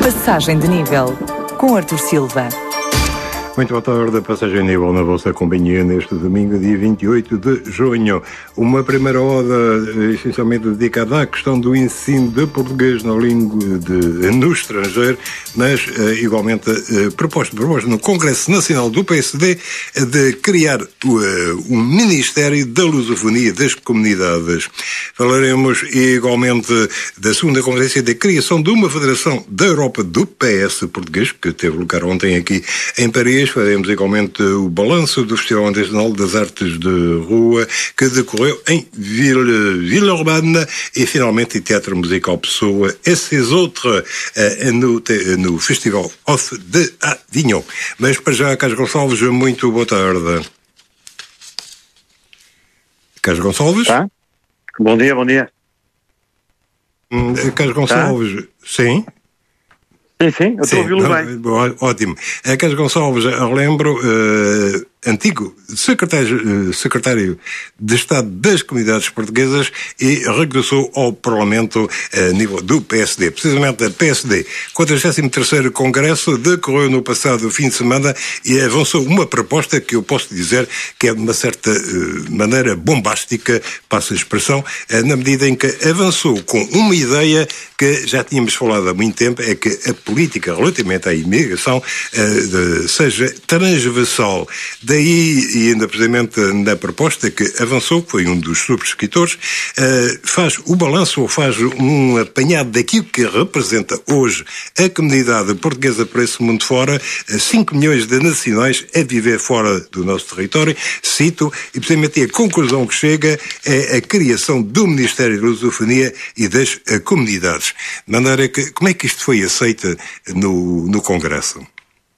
Passagem de nível, com Artur Silva. Muito boa tarde, passagem de nível na vossa companhia neste domingo, dia 28 de junho. Uma primeira oda essencialmente dedicada à questão do ensino de português na língua no estrangeiro, mas igualmente proposta no Congresso Nacional do PSD de criar um Ministério da Lusofonia das Comunidades. Falaremos igualmente da segunda conferência de criação de uma Federação da Europa do PS português, que teve lugar ontem aqui em Paris. Faremos igualmente o balanço do Festival Internacional das Artes de Rua, que decorreu em Villeurbanne, e finalmente Teatro Musical Pessoa, esses outros no Festival Off de Avignon. Mas para já, Carlos Gonçalves, muito boa tarde. Carlos Gonçalves? Tá? Bom dia. Carlos Gonçalves, sim? Sim, eu estou a ouvi-lo bem. Ótimo. Carlos Gonçalves, relembro, antigo secretário de Estado das Comunidades Portuguesas, e regressou ao Parlamento a nível do PSD. Precisamente a PSD, 43º Congresso, decorreu no passado fim de semana e avançou uma proposta que eu posso dizer que é de uma certa maneira bombástica, passo a expressão, na medida em que avançou com uma ideia que já tínhamos falado há muito tempo, é que a política relativamente à imigração seja transversal. Daí, e ainda precisamente na proposta que avançou, que foi um dos subscritores, faz o balanço, ou faz um apanhado daquilo que representa hoje a comunidade portuguesa por esse mundo fora, 5 milhões de nacionais a viver fora do nosso território, cito, e precisamente a conclusão que chega é a criação do Ministério da Lusofonia e das Comunidades. De maneira que, como é que isto foi aceito no Congresso?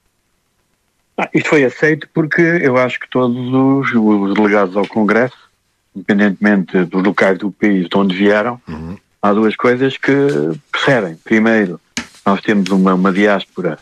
Isto foi aceito porque eu acho que todos os delegados ao Congresso, independentemente dos locais do país de onde vieram, há duas coisas que percebem. Primeiro, nós temos uma diáspora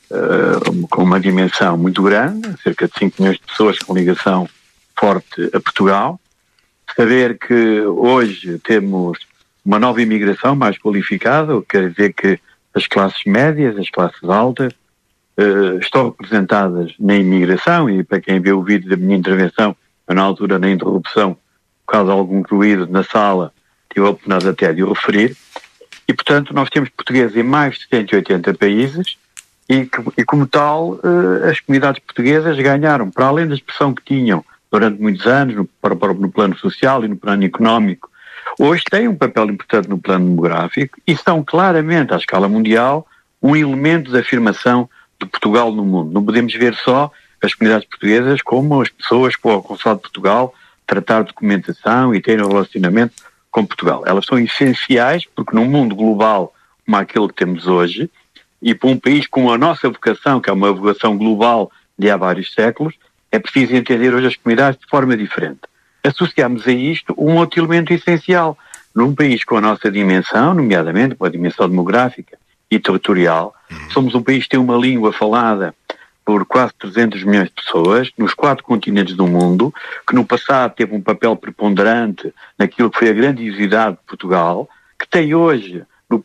com uma dimensão muito grande, cerca de 5 milhões de pessoas com ligação forte a Portugal. Saber que hoje temos uma nova imigração mais qualificada, o que quer dizer que as classes médias, as classes altas, estão representadas na imigração, e para quem vê o vídeo da minha intervenção, eu, na altura, na interrupção, por causa de algum ruído na sala, tive a oportunidade até de o referir, e portanto nós temos portugueses em mais de 180 países, e como tal, as comunidades portuguesas ganharam, para além da expressão que tinham durante muitos anos, no plano social e no plano económico, hoje têm um papel importante no plano demográfico e são claramente, à escala mundial, um elemento de afirmação de Portugal no mundo. Não podemos ver só as comunidades portuguesas como as pessoas que vão ao Consulado de Portugal tratar documentação e terem um relacionamento com Portugal. Elas são essenciais porque num mundo global como aquele que temos hoje, e para um país com a nossa vocação, que é uma vocação global de há vários séculos, é preciso entender hoje as comunidades de forma diferente. Associamos a isto um outro elemento essencial. Num país com a nossa dimensão, nomeadamente com a dimensão demográfica e territorial, somos um país que tem uma língua falada por quase 300 milhões de pessoas, nos 4 continentes do mundo, que no passado teve um papel preponderante naquilo que foi a grandiosidade de Portugal, que tem hoje, no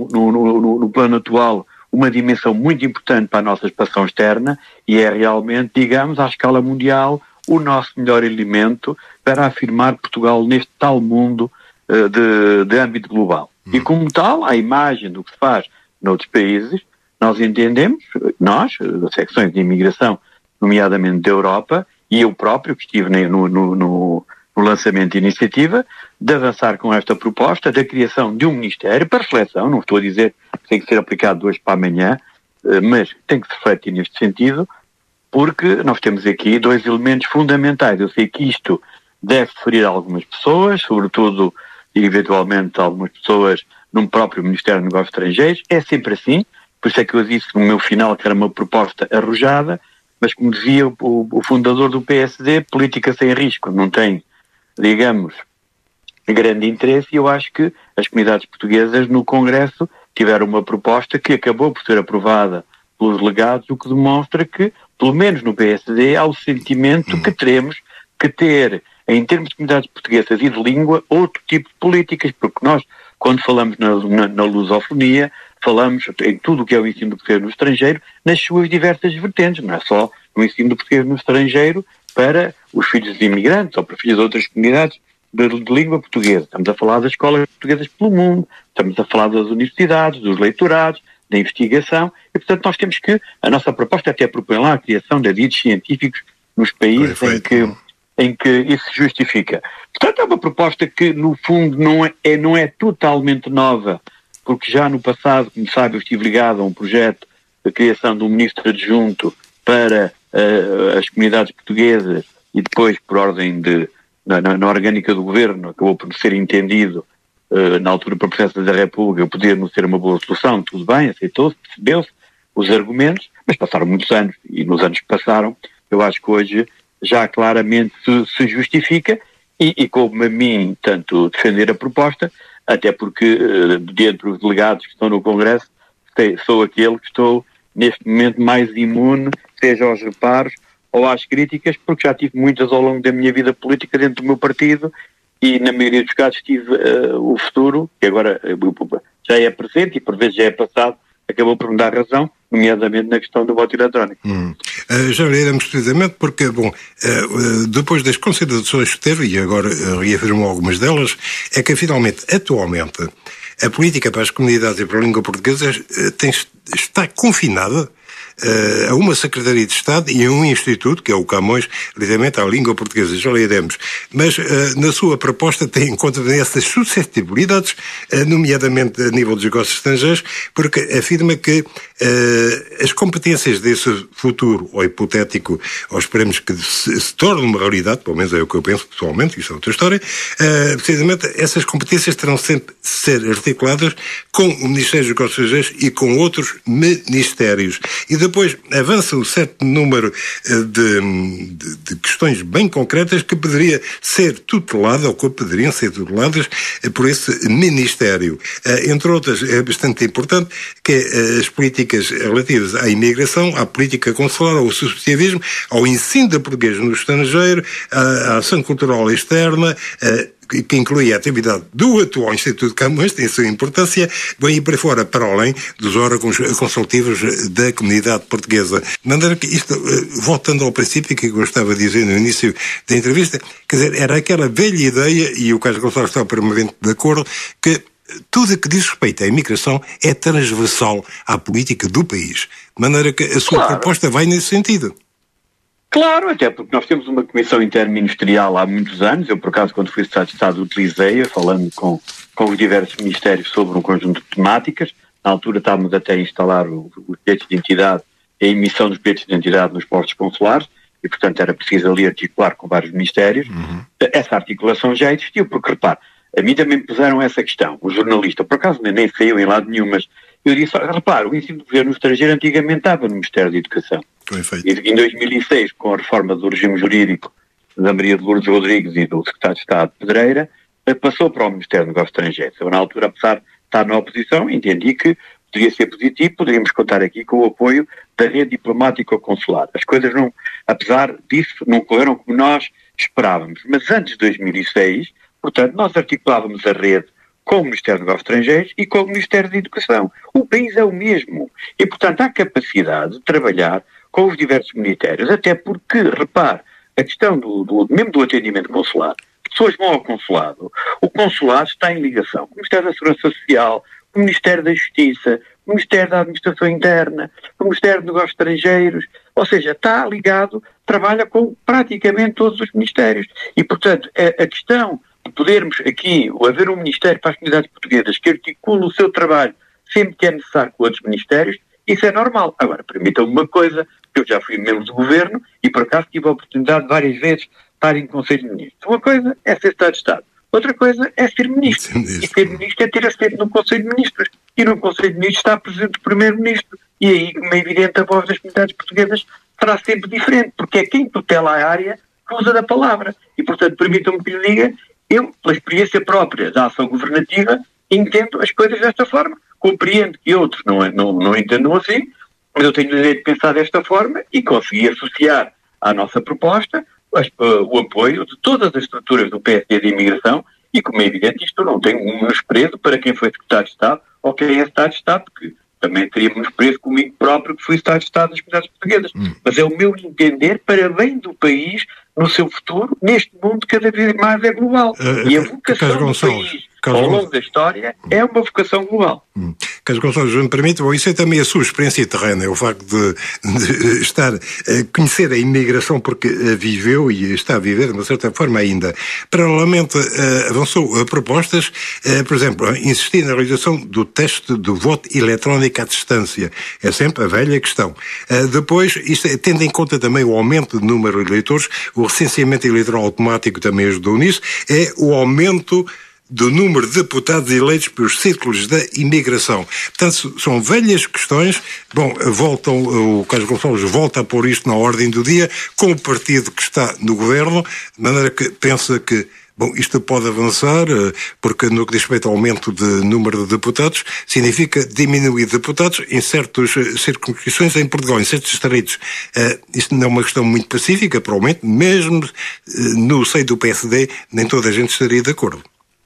plano atual, uma dimensão muito importante para a nossa expansão externa, e é realmente, digamos, à escala mundial, o nosso melhor elemento para afirmar Portugal neste tal mundo de âmbito global. E como tal, à imagem do que se faz noutros países, nós entendemos, as secções de imigração, nomeadamente da Europa, e eu próprio, que estive no lançamento da iniciativa, de avançar com esta proposta da criação de um Ministério para reflexão. Não estou a dizer que tem que ser aplicado de hoje para amanhã, mas tem que se refletir neste sentido, porque nós temos aqui 2 elementos fundamentais. Eu sei que isto deve ferir algumas pessoas, sobretudo e eventualmente algumas pessoas num próprio Ministério dos Negócios Estrangeiros. É sempre assim, por isso é que eu disse no meu final que era uma proposta arrojada, mas como dizia o fundador do PSD, política sem risco não tem, digamos, grande interesse, e eu acho que as comunidades portuguesas no Congresso tiveram uma proposta que acabou por ser aprovada pelos delegados, o que demonstra que, pelo menos no PSD, há o sentimento que teremos que ter, em termos de comunidades portuguesas e de língua, outro tipo de políticas, porque nós, quando falamos na lusofonia, falamos em tudo o que é o ensino do português no estrangeiro, nas suas diversas vertentes, não é só no ensino do português no estrangeiro para os filhos de imigrantes ou para filhos de outras comunidades de língua portuguesa. Estamos a falar das escolas portuguesas pelo mundo, estamos a falar das universidades, dos leitorados, da investigação, e portanto nós temos que, a nossa proposta até propõe lá a criação de adidos científicos nos países em que isso se justifica. Portanto, é uma proposta que, no fundo, não é totalmente nova, porque já no passado, como sabe, eu estive ligado a um projeto de criação de um ministro adjunto para as comunidades portuguesas e depois, por ordem na orgânica do governo, acabou por ser entendido na altura para o processo da República poder não ser uma boa solução. Tudo bem, aceitou-se, percebeu-se os argumentos, mas passaram muitos anos, e nos anos que passaram, eu acho que hoje já claramente se justifica, e como a mim tanto defender a proposta, até porque dentre os delegados que estão no Congresso sou aquele que estou neste momento mais imune, seja aos reparos ou às críticas, porque já tive muitas ao longo da minha vida política dentro do meu partido, e na maioria dos casos tive o futuro, que agora já é presente e por vezes já é passado, acabou por me dar razão, nomeadamente na questão do voto eletrónico. Já iremos precisamente porque, depois das considerações que teve, e agora reafirmou algumas delas, é que finalmente, atualmente, a política para as comunidades e para a língua portuguesa está confinada a uma Secretaria de Estado e a um Instituto, que é o Camões, relativamente à língua portuguesa. Já iremos. Mas, na sua proposta, tem em conta essas suscetibilidades, nomeadamente a nível dos negócios estrangeiros, porque afirma que as competências desse futuro, ou hipotético, ou esperemos que se torne uma realidade, pelo menos é o que eu penso pessoalmente, isso é outra história, precisamente essas competências terão sempre de ser articuladas com o Ministério dos Negócios Estrangeiros e com outros ministérios. E depois avança um certo número de questões bem concretas que poderia ser tutelada, ou que poderiam ser tuteladas por esse Ministério. Entre outras, é bastante importante que as políticas relativas à imigração, à política consular, ao associativismo, ao ensino de português no estrangeiro, à ação cultural externa, que inclui a atividade do atual Instituto Camões, tem a sua importância, bem, e para fora, para além dos órgãos consultivos da comunidade portuguesa. De maneira que isto, voltando ao princípio que eu gostava de dizer no início da entrevista, quer dizer, era aquela velha ideia, e o Carlos Gonçalves está permanentemente de acordo, que tudo que diz respeito à imigração é transversal à política do país. De maneira que a sua proposta vai nesse sentido. Claro, até porque nós temos uma comissão interministerial há muitos anos. Eu, por acaso, quando fui Secretário de Estado, utilizei-a, falando com os diversos ministérios sobre um conjunto de temáticas. Na altura estávamos até a instalar os bilhetes de identidade e a emissão dos bilhetes de identidade nos postos consulares, e, portanto, era preciso ali articular com vários ministérios. Essa articulação já existiu, porque, repare, a mim também me puseram essa questão. O jornalista, por acaso, nem saiu em lado nenhum, mas eu disse, repare, o ensino de governo estrangeiro antigamente estava no Ministério da Educação. E em 2006, com a reforma do regime jurídico da Maria de Lourdes Rodrigues e do Secretário de Estado Pedreira, passou para o Ministério dos Negócios Estrangeiros. Eu, na altura, apesar de estar na oposição, entendi que poderia ser positivo, poderíamos contar aqui com o apoio da rede diplomático-consular. As coisas, não, apesar disso, não correram como nós esperávamos. Mas antes de 2006, portanto, nós articulávamos a rede com o Ministério dos Negócios Estrangeiros e com o Ministério da Educação. O país é o mesmo. E, portanto, há capacidade de trabalhar com os diversos ministérios, até porque, repare, a questão mesmo do atendimento consular, as pessoas vão ao consulado, o consulado está em ligação com o Ministério da Segurança Social, com o Ministério da Justiça, com o Ministério da Administração Interna, com o Ministério dos Negócios Estrangeiros, ou seja, está ligado, trabalha com praticamente todos os ministérios. E, portanto, a questão de podermos aqui haver um Ministério para as comunidades portuguesas que articula o seu trabalho sempre que é necessário com outros ministérios, isso é normal. Agora, permitam-me uma coisa, que eu já fui membro do governo e, por acaso, tive a oportunidade várias vezes de estar em Conselho de Ministros. Uma coisa é ser Estado de Estado. Outra coisa é ser ministro. E ser ministro é ter assento no Conselho de Ministros. E no Conselho de Ministros está presente o Primeiro-Ministro. E aí, como é evidente, a voz das comunidades portuguesas será sempre diferente, porque é quem tutela a área que usa da palavra. E, portanto, permitam-me que lhe diga, eu, pela experiência própria da ação governativa, entendo as coisas desta forma. Compreendo que outros não entendam assim, mas eu tenho o direito de pensar desta forma e consegui associar à nossa proposta o apoio de todas as estruturas do PSD de imigração e, como é evidente, isto não tem um menosprezo para quem foi Secretário de Estado ou quem é Estado de Estado, porque também teríamos preso comigo próprio, que fui Secretário de Estado das Comunidades Portuguesas. Mas é o meu entender para bem do país, no seu futuro, neste mundo cada vez mais é global. E a vocação do país, ao longo da história, é uma vocação global. Carlos Gonçalves, me permite, bom, isso é também a sua experiência terrena, o facto de estar a conhecer a imigração porque a viveu e está a viver de uma certa forma ainda. Paralelamente, avançou propostas, por exemplo, insistir na realização do teste do voto eletrónico à distância. É sempre a velha questão. Depois, tendo em conta também o aumento do número de eleitores, o recenseamento eleitoral automático também ajudou nisso, é o aumento do número de deputados eleitos pelos círculos da imigração. Portanto, são velhas questões. Bom, o Carlos Gonçalves volta a pôr isto na ordem do dia com o partido que está no governo, de maneira que pensa que, bom, isto pode avançar, porque no que diz respeito ao aumento de número de deputados, significa diminuir deputados em certas circunscrições em Portugal, em certos distritos. Isto não é uma questão muito pacífica, provavelmente, mesmo no seio do PSD, nem toda a gente estaria de acordo.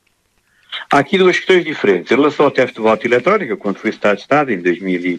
Há aqui duas questões diferentes. Em relação ao teste de voto eletrónico, quando fui Secretário de Estado, em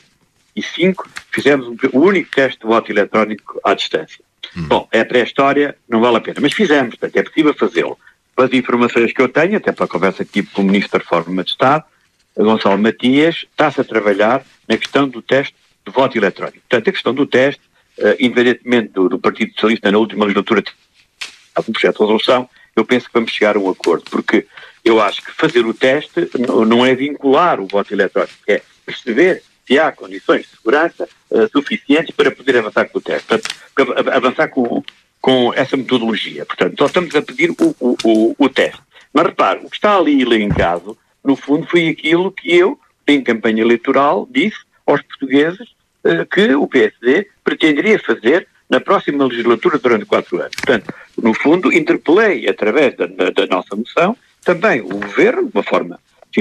2005, fizemos o único teste de voto eletrónico à distância. Bom, é pré-história, não vale a pena. Mas fizemos, portanto, é possível fazê-lo. As informações que eu tenho, até para a conversa que tive com o Ministro da Reforma de Estado, Gonçalo Matias, está-se a trabalhar na questão do teste de voto eletrónico. Portanto, a questão do teste, independentemente do Partido Socialista, na última legislatura, um projeto de resolução, eu penso que vamos chegar a um acordo, porque eu acho que fazer o teste não é vincular o voto eletrónico, é perceber se há condições de segurança suficientes para poder avançar com o teste, para avançar com essa metodologia. Portanto, só estamos a pedir o teste. Mas repare, o que está ali elencado, no fundo, foi aquilo que eu, em campanha eleitoral, disse aos portugueses que o PSD pretenderia fazer na próxima legislatura durante 4 anos. Portanto, no fundo, interpelei, através da nossa moção, também o Governo, de uma forma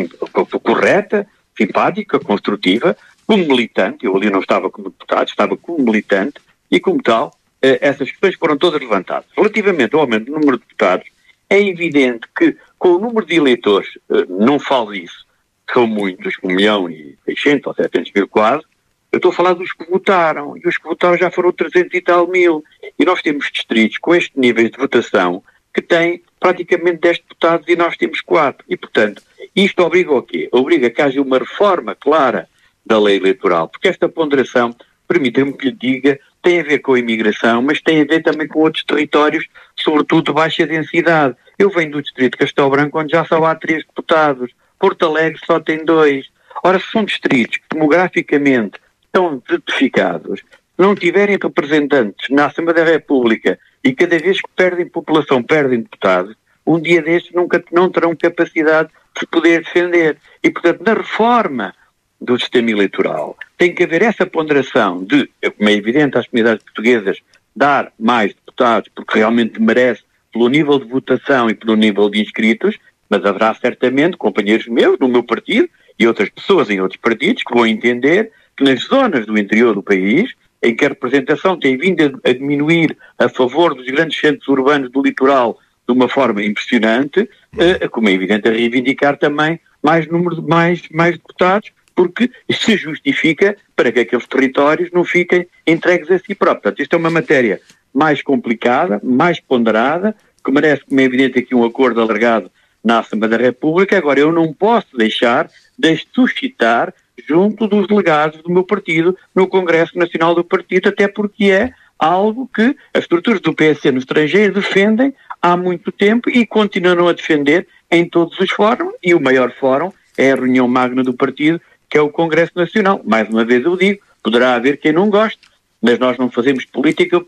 correta, simpática, construtiva, como militante. Eu ali não estava como deputado, estava como militante, e como tal, essas questões foram todas levantadas. Relativamente ao aumento do número de deputados, é evidente que, com o número de eleitores, não falo disso, são muitos, 1.600.000 ou 700.000 quase, eu estou a falar dos que votaram, e os que votaram já foram 300 e tal mil. E nós temos distritos com este nível de votação que têm praticamente 10 deputados e nós temos 4. E, portanto, isto obriga o quê? Obriga que haja uma reforma clara da lei eleitoral, porque esta ponderação, permita-me que lhe diga, tem a ver com a imigração, mas tem a ver também com outros territórios, sobretudo de baixa densidade. Eu venho do distrito de Castelo Branco, onde já só há 3 deputados. Porto Alegre só tem 2. Ora, se são distritos que demograficamente estão desertificados, não tiverem representantes na Assembleia da República e cada vez que perdem população, perdem deputados, um dia destes não terão capacidade de poder defender. E, portanto, na reforma do sistema eleitoral tem que haver essa ponderação de, como é evidente às comunidades portuguesas, dar mais deputados, porque realmente merece pelo nível de votação e pelo nível de inscritos, mas haverá certamente companheiros meus, no meu partido, e outras pessoas em outros partidos, que vão entender que nas zonas do interior do país, em que a representação tem vindo a diminuir a favor dos grandes centros urbanos do litoral de uma forma impressionante, como é evidente, a reivindicar também mais número de mais deputados, porque se justifica para que aqueles territórios não fiquem entregues a si próprios. Portanto, isto é uma matéria mais complicada, mais ponderada, que merece, como é evidente, aqui um acordo alargado na Assembleia da República. Agora, eu não posso deixar de suscitar junto dos delegados do meu partido no Congresso Nacional do Partido, até porque é algo que as estruturas do PSD no estrangeiro defendem há muito tempo e continuam a defender em todos os fóruns, e o maior fórum é a reunião magna do partido, que é o Congresso Nacional. Mais uma vez eu digo, poderá haver quem não goste, mas nós não fazemos política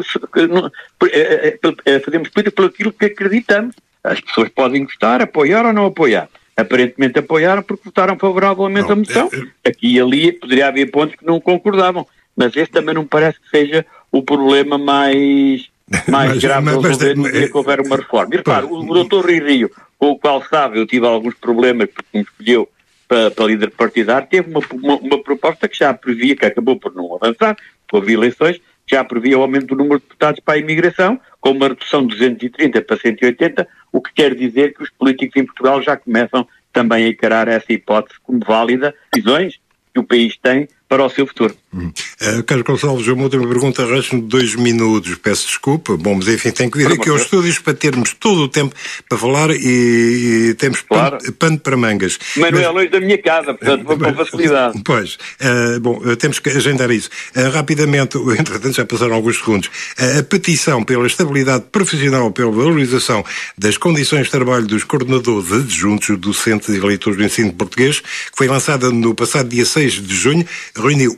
fazemos política pelo aquilo que acreditamos. As pessoas podem gostar, apoiar ou não apoiar. Aparentemente apoiaram porque votaram favoravelmente a moção. Aqui e ali poderia haver pontos que não concordavam, mas esse também não parece que seja o problema mais grave de resolver no dia que houver uma reforma. E repare, o Dr. Rui Rio, com o qual sabe, eu tive alguns problemas porque me escolheu para líder partidário, teve uma proposta que já previa, que acabou por não avançar, houve eleições, já previa o aumento do número de deputados para a imigração, com uma redução de 230 para 180, o que quer dizer que os políticos em Portugal já começam também a encarar essa hipótese como válida. Decisões que o país tem para o seu futuro. Carlos Gonçalves, uma última pergunta, resta-me 2 minutos, peço desculpa. Bom, mas enfim, tenho que vir aqui aos estúdios para termos todo o tempo para falar e temos pano para mangas. Mas não é longe da minha casa, portanto vou com facilidade. Pois, bom, temos que agendar isso. Rapidamente, entretanto já passaram alguns segundos, a petição pela estabilidade profissional, pela valorização das condições de trabalho dos coordenadores adjuntos, docentes e leitores do ensino português, que foi lançada no passado dia 6 de junho, reuniu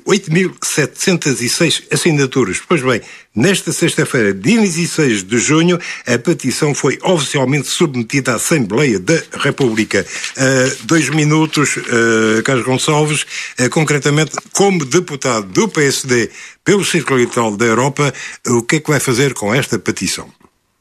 8.706 assinaturas. Pois bem, nesta sexta-feira, dia 16 de junho, a petição foi oficialmente submetida à Assembleia da República. 2 minutos, Carlos Gonçalves, concretamente, como deputado do PSD pelo Círculo Eleitoral da Europa, o que é que vai fazer com esta petição?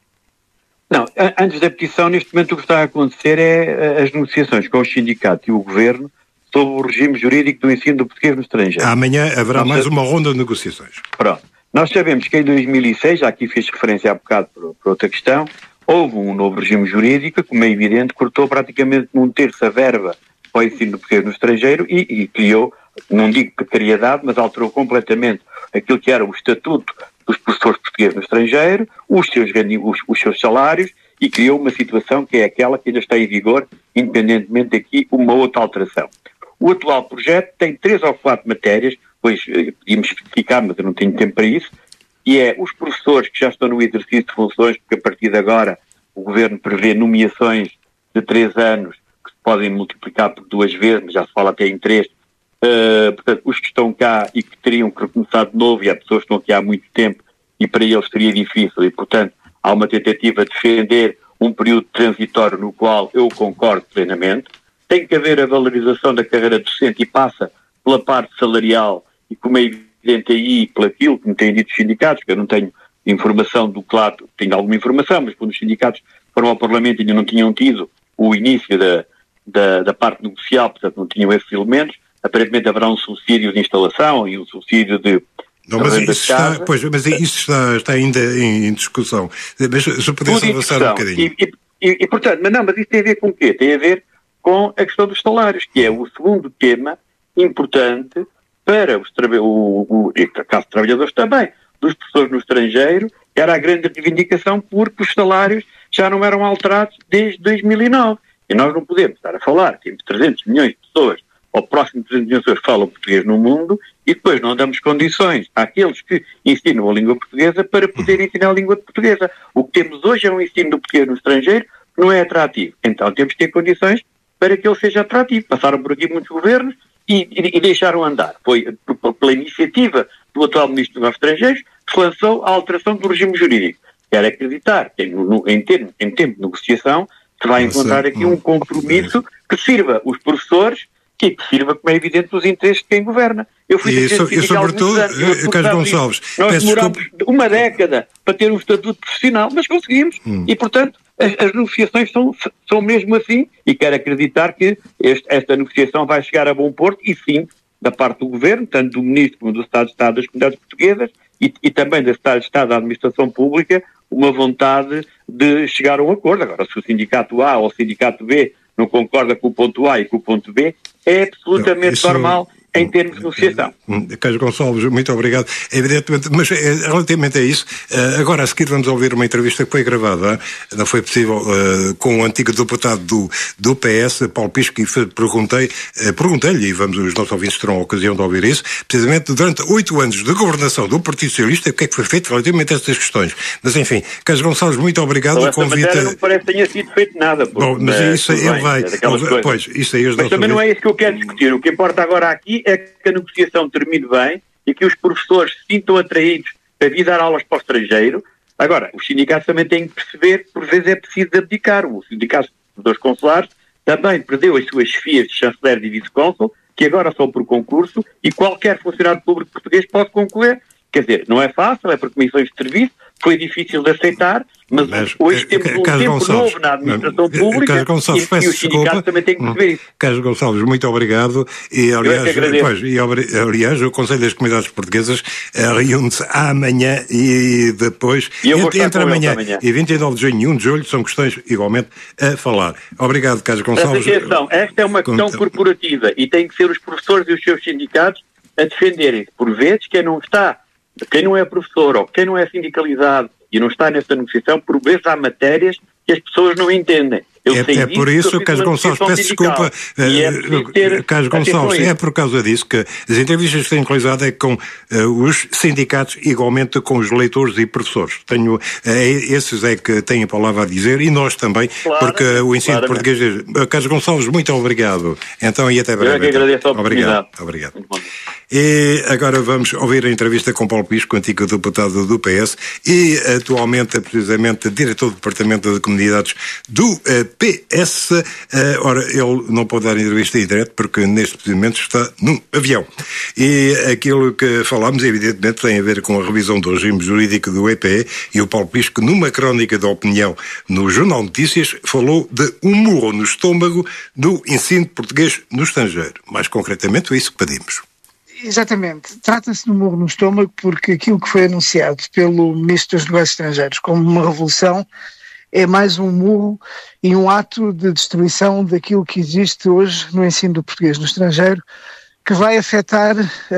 Não, antes da petição, neste momento o que está a acontecer é as negociações com o sindicato e o governo sobre o regime jurídico do ensino do português no estrangeiro. Amanhã haverá mais uma ronda de negociações. Pronto. Nós sabemos que em 2006, já aqui fiz referência há bocado para outra questão, houve um novo regime jurídico que, como é evidente, cortou praticamente 1/3 a verba para o ensino do português no estrangeiro e criou, não digo precariedade, mas alterou completamente aquilo que era o estatuto dos professores portugueses no estrangeiro, os seus salários, e criou uma situação que é aquela que ainda está em vigor, independentemente daqui, uma outra alteração. O atual projeto tem 3 ou 4 matérias, pois podíamos especificar, mas eu não tenho tempo para isso, e é os professores que já estão no exercício de funções, porque a partir de agora o Governo prevê nomeações de 3 anos, que se podem multiplicar por 2 vezes, mas já se fala até em 3. Portanto, os que estão cá e que teriam que recomeçar de novo, e há pessoas que estão aqui há muito tempo, e para eles seria difícil, e portanto há uma tentativa de defender um período transitório no qual eu concordo plenamente. Tem que haver a valorização da carreira docente e passa pela parte salarial e, como é evidente aí, pelo aquilo que me têm dito os sindicatos, que eu não tenho informação do que lado, tenho alguma informação, mas quando os sindicatos foram ao Parlamento ainda não tinham tido o início da parte negocial, portanto não tinham esses elementos. Aparentemente haverá um subsídio de instalação e um subsídio de... Não, mas isso está ainda em discussão. Mas se pudesse avançar um bocadinho. Portanto, mas isso tem a ver com o quê? Tem a ver com a questão dos salários, que é o segundo tema importante para os trabalhadores também, dos professores no estrangeiro. Era a grande reivindicação, porque os salários já não eram alterados desde 2009. E nós não podemos estar a falar, temos 300 milhões de pessoas, ou próximo de 300 milhões de pessoas que falam português no mundo, e depois não damos condições àqueles que ensinam a língua portuguesa para poderem ensinar a língua portuguesa. O que temos hoje é um ensino do português no estrangeiro que não é atrativo. Então temos que ter condições para que ele seja atrativo. Passaram por aqui muitos governos e deixaram andar. Foi pela iniciativa do atual Ministro dos Estrangeiros que se lançou a alteração do regime jurídico. Quero acreditar que em tempo de negociação se vai encontrar aqui um compromisso que sirva os professores e que sirva, como é evidente, os interesses de quem governa. Eu fui e sobretudo, Carlos Gonçalves, nós demorámos uma década para ter um estatuto profissional, mas conseguimos. E, portanto, as negociações são mesmo assim, e quero acreditar que esta negociação vai chegar a bom porto, e sim, da parte do Governo, tanto do Ministro como do Estado de Estado das Comunidades Portuguesas, e também do Estado de Estado da Administração Pública, uma vontade de chegar a um acordo. Agora, se o sindicato A ou o sindicato B não concorda com o ponto A e com o ponto B, é absolutamente normal em termos de negociação. Carlos Gonçalves, muito obrigado. Evidentemente, mas relativamente a isso, agora a seguir vamos ouvir uma entrevista que foi gravada, não foi possível, com o antigo deputado do PS, Paulo Pisco, e perguntei-lhe, e os nossos ouvintes terão a ocasião de ouvir isso, precisamente durante 8 anos de governação do Partido Socialista, o que é que foi feito relativamente a estas questões. Mas enfim, Carlos Gonçalves, muito obrigado. Então, matéria não parece que tenha sido feito nada. Bom, mas isso ele vai... Pois, isso aí mas também não é isso que eu quero discutir. O que importa agora aqui é que a negociação termine bem e que os professores se sintam atraídos a vir dar aulas para o estrangeiro. Agora, os sindicatos também têm que perceber que por vezes é preciso abdicar. O sindicato dos consulares também perdeu as suas chefias de chanceler e vice-cônsul, que agora são por concurso, e qualquer funcionário público português pode concorrer Quer dizer, não é fácil, é por comissões de serviço, foi difícil de aceitar, mas hoje temos um tempo novo na administração pública e os sindicatos também têm que perceber isso. Carlos Gonçalves, muito obrigado. E, aliás, o Conselho das Comunidades Portuguesas reúne-se amanhã e depois, entre amanhã e 29 de junho e 1 de julho, são questões igualmente a falar. Obrigado, Carlos Gonçalves. Esta é uma questão corporativa e tem que ser os professores e os seus sindicatos a defenderem-se. Por vezes, quem não é professor ou quem não é sindicalizado e não está nessa negociação, por vezes há matérias que as pessoas não entendem. É por isso, Carlos Gonçalves, peço desculpa, Carlos Gonçalves, é por causa disso que as entrevistas que tenho realizado é com os sindicatos, igualmente com os leitores e professores. Esses é que têm a palavra a dizer e nós também, porque o ensino português... Carlos Gonçalves, muito obrigado. Então, e até breve. Eu que agradeço a oportunidade. Obrigado. E agora vamos ouvir a entrevista com Paulo Pisco, antigo deputado do PS e atualmente, precisamente, diretor do Departamento de Comunidades do PS. Ora, ele não pode dar entrevista em direto porque neste momento está num avião. E aquilo que falámos, evidentemente, tem a ver com a revisão do regime jurídico do EPE e o Paulo Pisco, numa crónica de opinião no Jornal Notícias, falou de um murro no estômago do ensino português no estrangeiro. Mais concretamente, é isso que pedimos. Exatamente. Trata-se de um murro no estômago porque aquilo que foi anunciado pelo Ministro dos Negócios Estrangeiros como uma revolução é mais um murro e um ato de destruição daquilo que existe hoje no ensino do português no estrangeiro, que vai afetar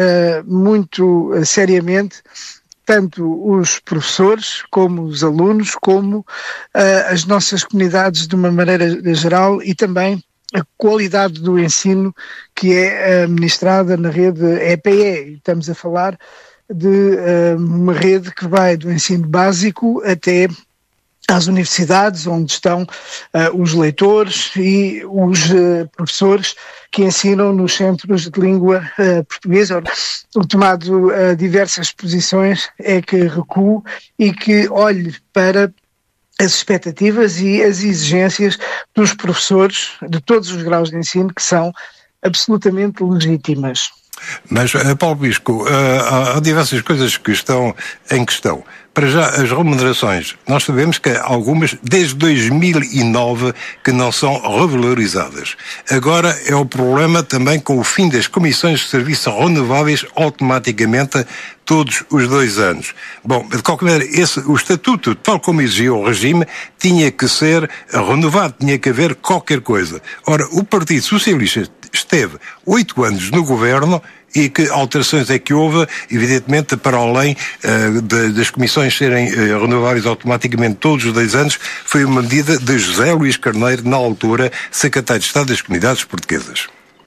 muito seriamente tanto os professores, como os alunos, como as nossas comunidades de uma maneira geral e também a qualidade do ensino que é administrada na rede EPE. Estamos a falar de uma rede que vai do ensino básico até às universidades, onde estão os leitores e os professores que ensinam nos centros de língua portuguesa. O tomado diversas posições é que recuo e que olhe para as expectativas e as exigências dos professores de todos os graus de ensino, que são absolutamente legítimas. Mas, Paulo Pisco, há diversas coisas que estão em questão. Para já, as remunerações. Nós sabemos que há algumas, desde 2009, que não são revalorizadas. Agora é o problema também com o fim das comissões de serviço renováveis automaticamente todos os 2 anos. Bom, de qualquer maneira, o estatuto, tal como exigia o regime, tinha que ser renovado, tinha que haver qualquer coisa. Ora, o Partido Socialista esteve 8 anos no governo e que alterações é que houve, evidentemente, para além das comissões serem renováveis automaticamente todos os 2 anos, foi uma medida de José Luís Carneiro, na altura, secretário de Estado das Comunidades Portuguesas.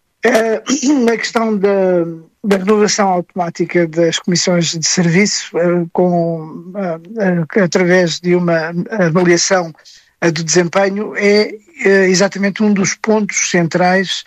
A questão da renovação automática das comissões de serviço, através de uma avaliação do desempenho, é exatamente um dos pontos centrais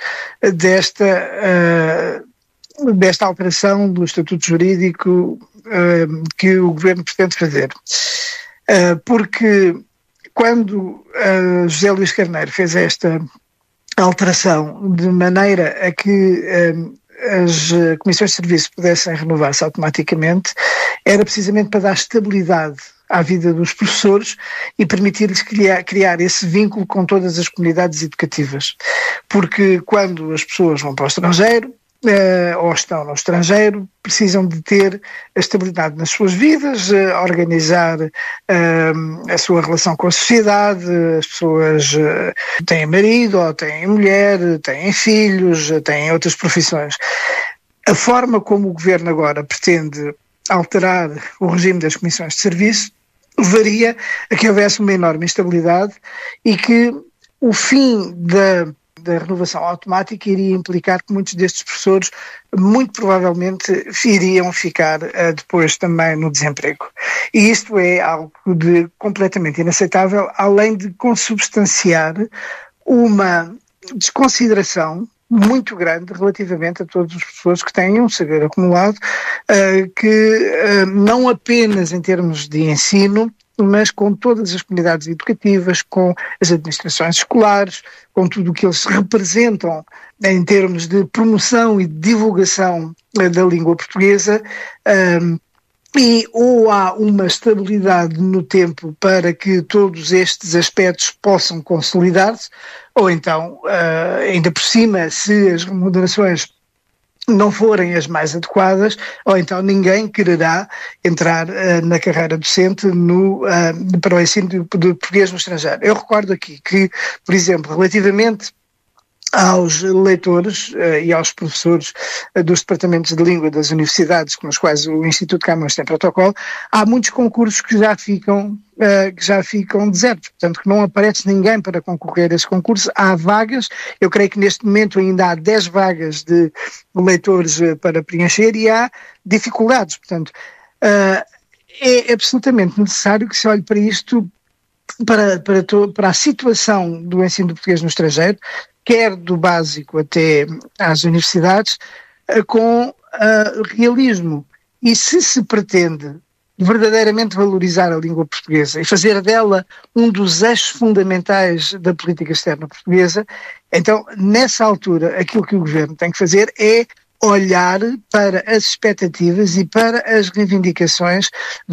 desta alteração do Estatuto Jurídico que o Governo pretende fazer. Porque quando José Luís Carneiro fez esta alteração de maneira a que as comissões de serviço pudessem renovar-se automaticamente, era precisamente para dar estabilidade à vida dos professores e permitir-lhes criar esse vínculo com todas as comunidades educativas. Porque quando as pessoas vão para o estrangeiro, ou estão no estrangeiro, precisam de ter a estabilidade nas suas vidas, organizar a sua relação com a sociedade. As pessoas têm marido, ou têm mulher, têm filhos, têm outras profissões. A forma como o Governo agora pretende alterar o regime das comissões de serviço levaria a que houvesse uma enorme instabilidade e que o fim da renovação automática iria implicar que muitos destes professores muito provavelmente iriam ficar depois também no desemprego. E isto é algo completamente inaceitável, além de consubstanciar uma desconsideração muito grande relativamente a todos os professores que têm um saber acumulado, que não apenas em termos de ensino, mas com todas as comunidades educativas, com as administrações escolares, com tudo o que eles representam em termos de promoção e divulgação da língua portuguesa, e ou há uma estabilidade no tempo para que todos estes aspectos possam consolidar-se, ou então, ainda por cima, se as remunerações não forem as mais adequadas, ou então ninguém quererá entrar na carreira docente para o ensino de português no estrangeiro. Eu recordo aqui que, por exemplo, relativamente aos leitores e aos professores dos departamentos de língua das universidades com os quais o Instituto Camões tem protocolo, há muitos concursos que já ficam desertos, portanto que não aparece ninguém para concorrer a esse concurso. Há vagas, eu creio que neste momento ainda há 10 vagas de leitores para preencher e há dificuldades, portanto é absolutamente necessário que se olhe para isto, para a situação do ensino de português no estrangeiro, quer do básico até às universidades, com realismo. E se pretende verdadeiramente valorizar a língua portuguesa e fazer dela um dos eixos fundamentais da política externa portuguesa, então, nessa altura, aquilo que o governo tem que fazer é olhar para as expectativas e para as reivindicações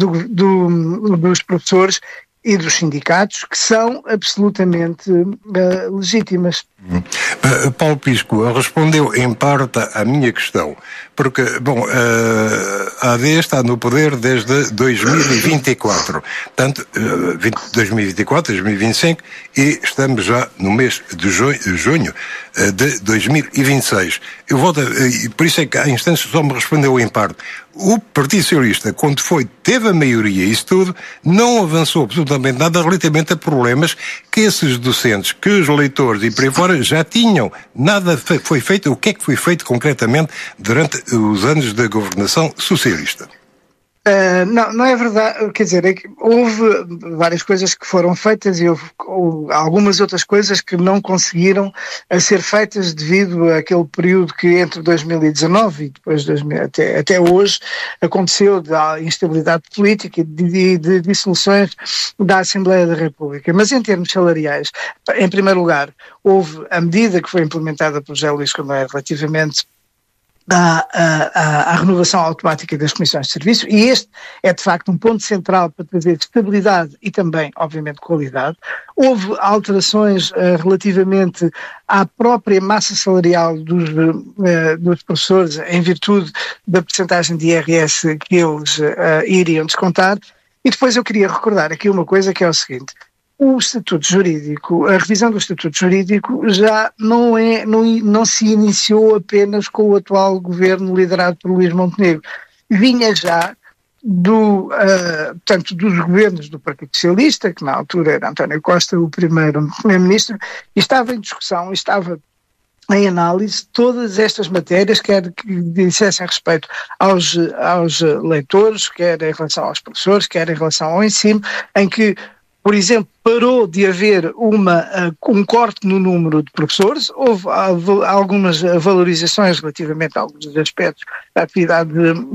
dos professores e dos sindicatos, que são absolutamente legítimas. Paulo Pisco respondeu em parte à minha questão, porque, bom, a AD está no poder desde 2024, portanto, 2024, 2025, e estamos já no mês de junho de 2026. Eu volto, por isso é que há instantes só me respondeu em parte. O Partido Socialista, quando teve a maioria e isso tudo, não avançou absolutamente nada relativamente a problemas que esses docentes, que os leitores e por aí fora já tinham. Nada foi feito. O que é que foi feito concretamente durante os anos da governação socialista? Não é verdade, quer dizer, é que houve várias coisas que foram feitas e houve algumas outras coisas que não conseguiram ser feitas devido àquele período que entre 2019 e depois até hoje aconteceu da instabilidade política e de dissoluções da Assembleia da República. Mas em termos salariais, em primeiro lugar, houve a medida que foi implementada por José Luís Carneiro relativamente à renovação automática das comissões de serviço, e este é de facto um ponto central para trazer estabilidade e também, obviamente, qualidade. Houve alterações relativamente à própria massa salarial dos professores em virtude da percentagem de IRS que eles iriam descontar. E depois eu queria recordar aqui uma coisa, que é o seguinte: o Estatuto Jurídico, a revisão do Estatuto Jurídico já não se iniciou apenas com o atual governo liderado por Luís Montenegro. Vinha já portanto, dos governos do Partido Socialista, que na altura era António Costa o primeiro-ministro, e estava em discussão, estava em análise todas estas matérias, quer que dissessem respeito aos leitores, quer em relação aos professores, quer em relação ao ensino, em que, por exemplo, parou de haver um corte no número de professores, houve algumas valorizações relativamente a alguns aspectos da atividade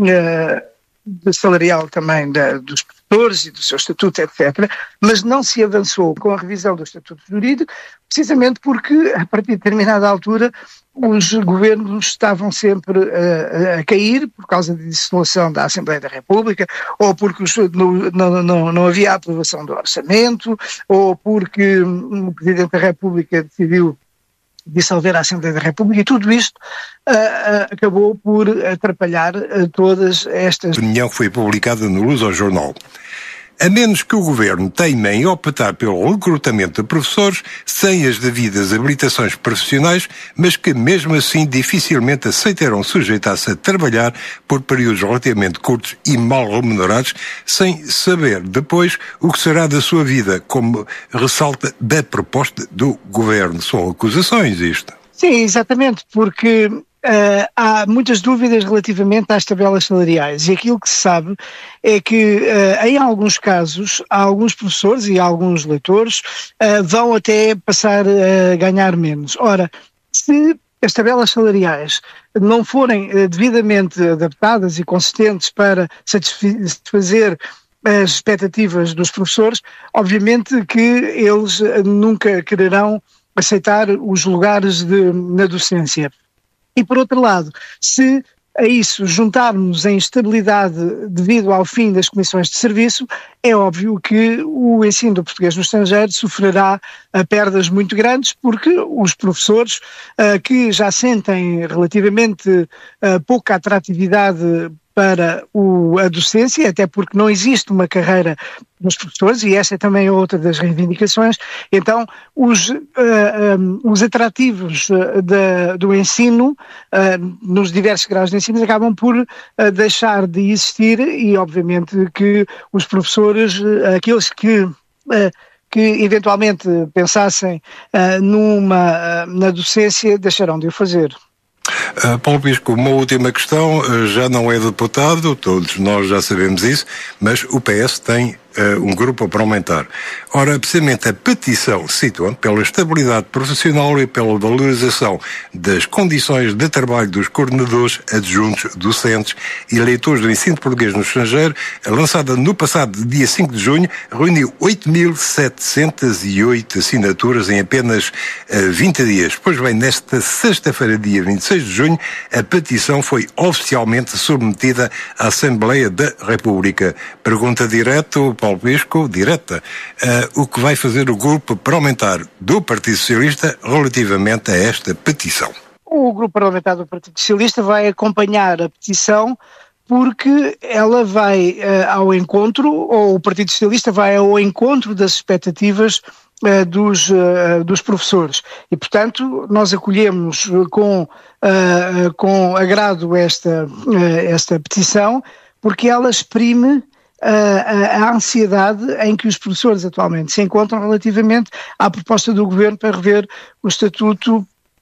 salarial também dos professores e do seu estatuto, etc., mas não se avançou com a revisão do Estatuto Jurídico, precisamente porque, a partir de determinada altura, os governos estavam sempre a cair por causa da dissolução da Assembleia da República, ou porque não havia aprovação do orçamento, ou porque o Presidente da República decidiu dissolver a Assembleia da República, e tudo isto acabou por atrapalhar todas estas... A opinião foi publicada no Luz ao Jornal. A menos que o governo teima em optar pelo recrutamento de professores sem as devidas habilitações profissionais, mas que mesmo assim dificilmente aceitarão sujeitar-se a trabalhar por períodos relativamente curtos e mal remunerados, sem saber depois o que será da sua vida, como ressalta da proposta do governo. São acusações isto. Sim, exatamente, porque há muitas dúvidas relativamente às tabelas salariais, e aquilo que se sabe é que em alguns casos alguns professores e alguns leitores vão até passar a ganhar menos. Ora, se as tabelas salariais não forem devidamente adaptadas e consistentes para satisfazer as expectativas dos professores, obviamente que eles nunca quererão aceitar os lugares na docência. E, por outro lado, se a isso juntarmos a instabilidade devido ao fim das comissões de serviço, é óbvio que o ensino do português no estrangeiro sofrerá perdas muito grandes, porque os professores que já sentem relativamente pouca atratividade para a docência, até porque não existe uma carreira dos professores, e essa é também outra das reivindicações. Então os atrativos do ensino, nos diversos graus de ensino, acabam por deixar de existir, e obviamente que os professores, aqueles que eventualmente pensassem na docência, deixarão de o fazer. Paulo Pisco, uma última questão, já não é deputado, todos nós já sabemos isso, mas o PS tem um grupo parlamentar. Ora, precisamente a petição situa pela estabilidade profissional e pela valorização das condições de trabalho dos coordenadores, adjuntos, docentes e leitores do ensino português no estrangeiro, lançada no passado dia 5 de junho, reuniu 8.708 assinaturas em apenas 20 dias. Pois bem, nesta sexta-feira, dia 26 de junho, a petição foi oficialmente submetida à Assembleia da República. Pergunta direto, Paulo Pisco, direta, o que vai fazer o grupo parlamentar do Partido Socialista relativamente a esta petição? O grupo parlamentar do Partido Socialista vai acompanhar a petição porque ela vai ao encontro, ou o Partido Socialista vai ao encontro das expectativas dos professores. E, portanto, nós acolhemos com agrado esta petição, porque ela exprime a ansiedade em que os professores atualmente se encontram relativamente à proposta do Governo para rever o estatuto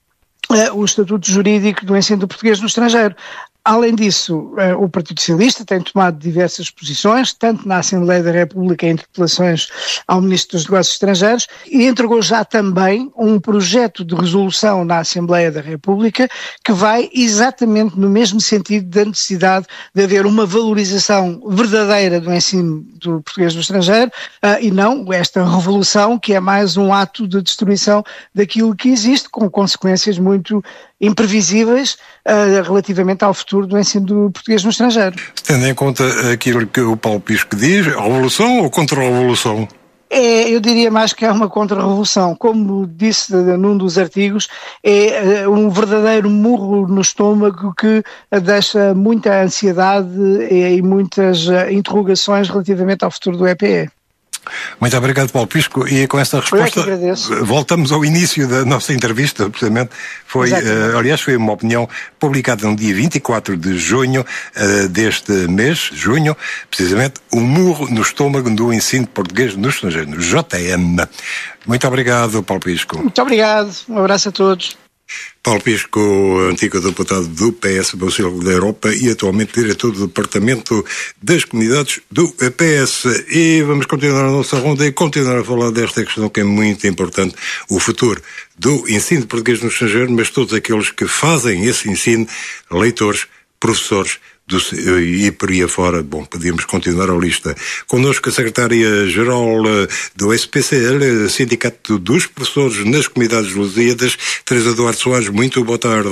jurídico do ensino do português no estrangeiro. Além disso, o Partido Socialista tem tomado diversas posições, tanto na Assembleia da República em interpelações ao Ministro dos Negócios Estrangeiros, e entregou já também um projeto de resolução na Assembleia da República que vai exatamente no mesmo sentido da necessidade de haver uma valorização verdadeira do ensino do português no estrangeiro, e não esta revolução que é mais um ato de destruição daquilo que existe, com consequências muito imprevisíveis relativamente ao futuro do ensino do português no estrangeiro. Tendo em conta aquilo que o Paulo Pisco diz, revolução ou contra-revolução? Eu diria mais que é uma contra-revolução. Como disse num dos artigos, é um verdadeiro murro no estômago que deixa muita ansiedade e muitas interrogações relativamente ao futuro do EPE. Muito obrigado, Paulo Pisco, e com esta resposta voltamos ao início da nossa entrevista, precisamente. Aliás, foi uma opinião publicada no dia 24 de junho deste mês, junho, precisamente, um murro no estômago do ensino português no estrangeiro, no JM. Muito obrigado, Paulo Pisco. Muito obrigado, um abraço a todos. Paulo Pisco, antigo deputado do PS do Conselho da Europa e atualmente diretor do Departamento das Comunidades do PS. E vamos continuar a nossa ronda e continuar a falar desta questão que é muito importante, o futuro do ensino de português no estrangeiro, mas todos aqueles que fazem esse ensino, leitores, professores, e por aí afora. Bom, podíamos continuar a lista. Connosco a secretária-geral do SPCL, Sindicato dos Professores nas Comunidades Lusíadas, Teresa Duarte Soares. Muito boa tarde.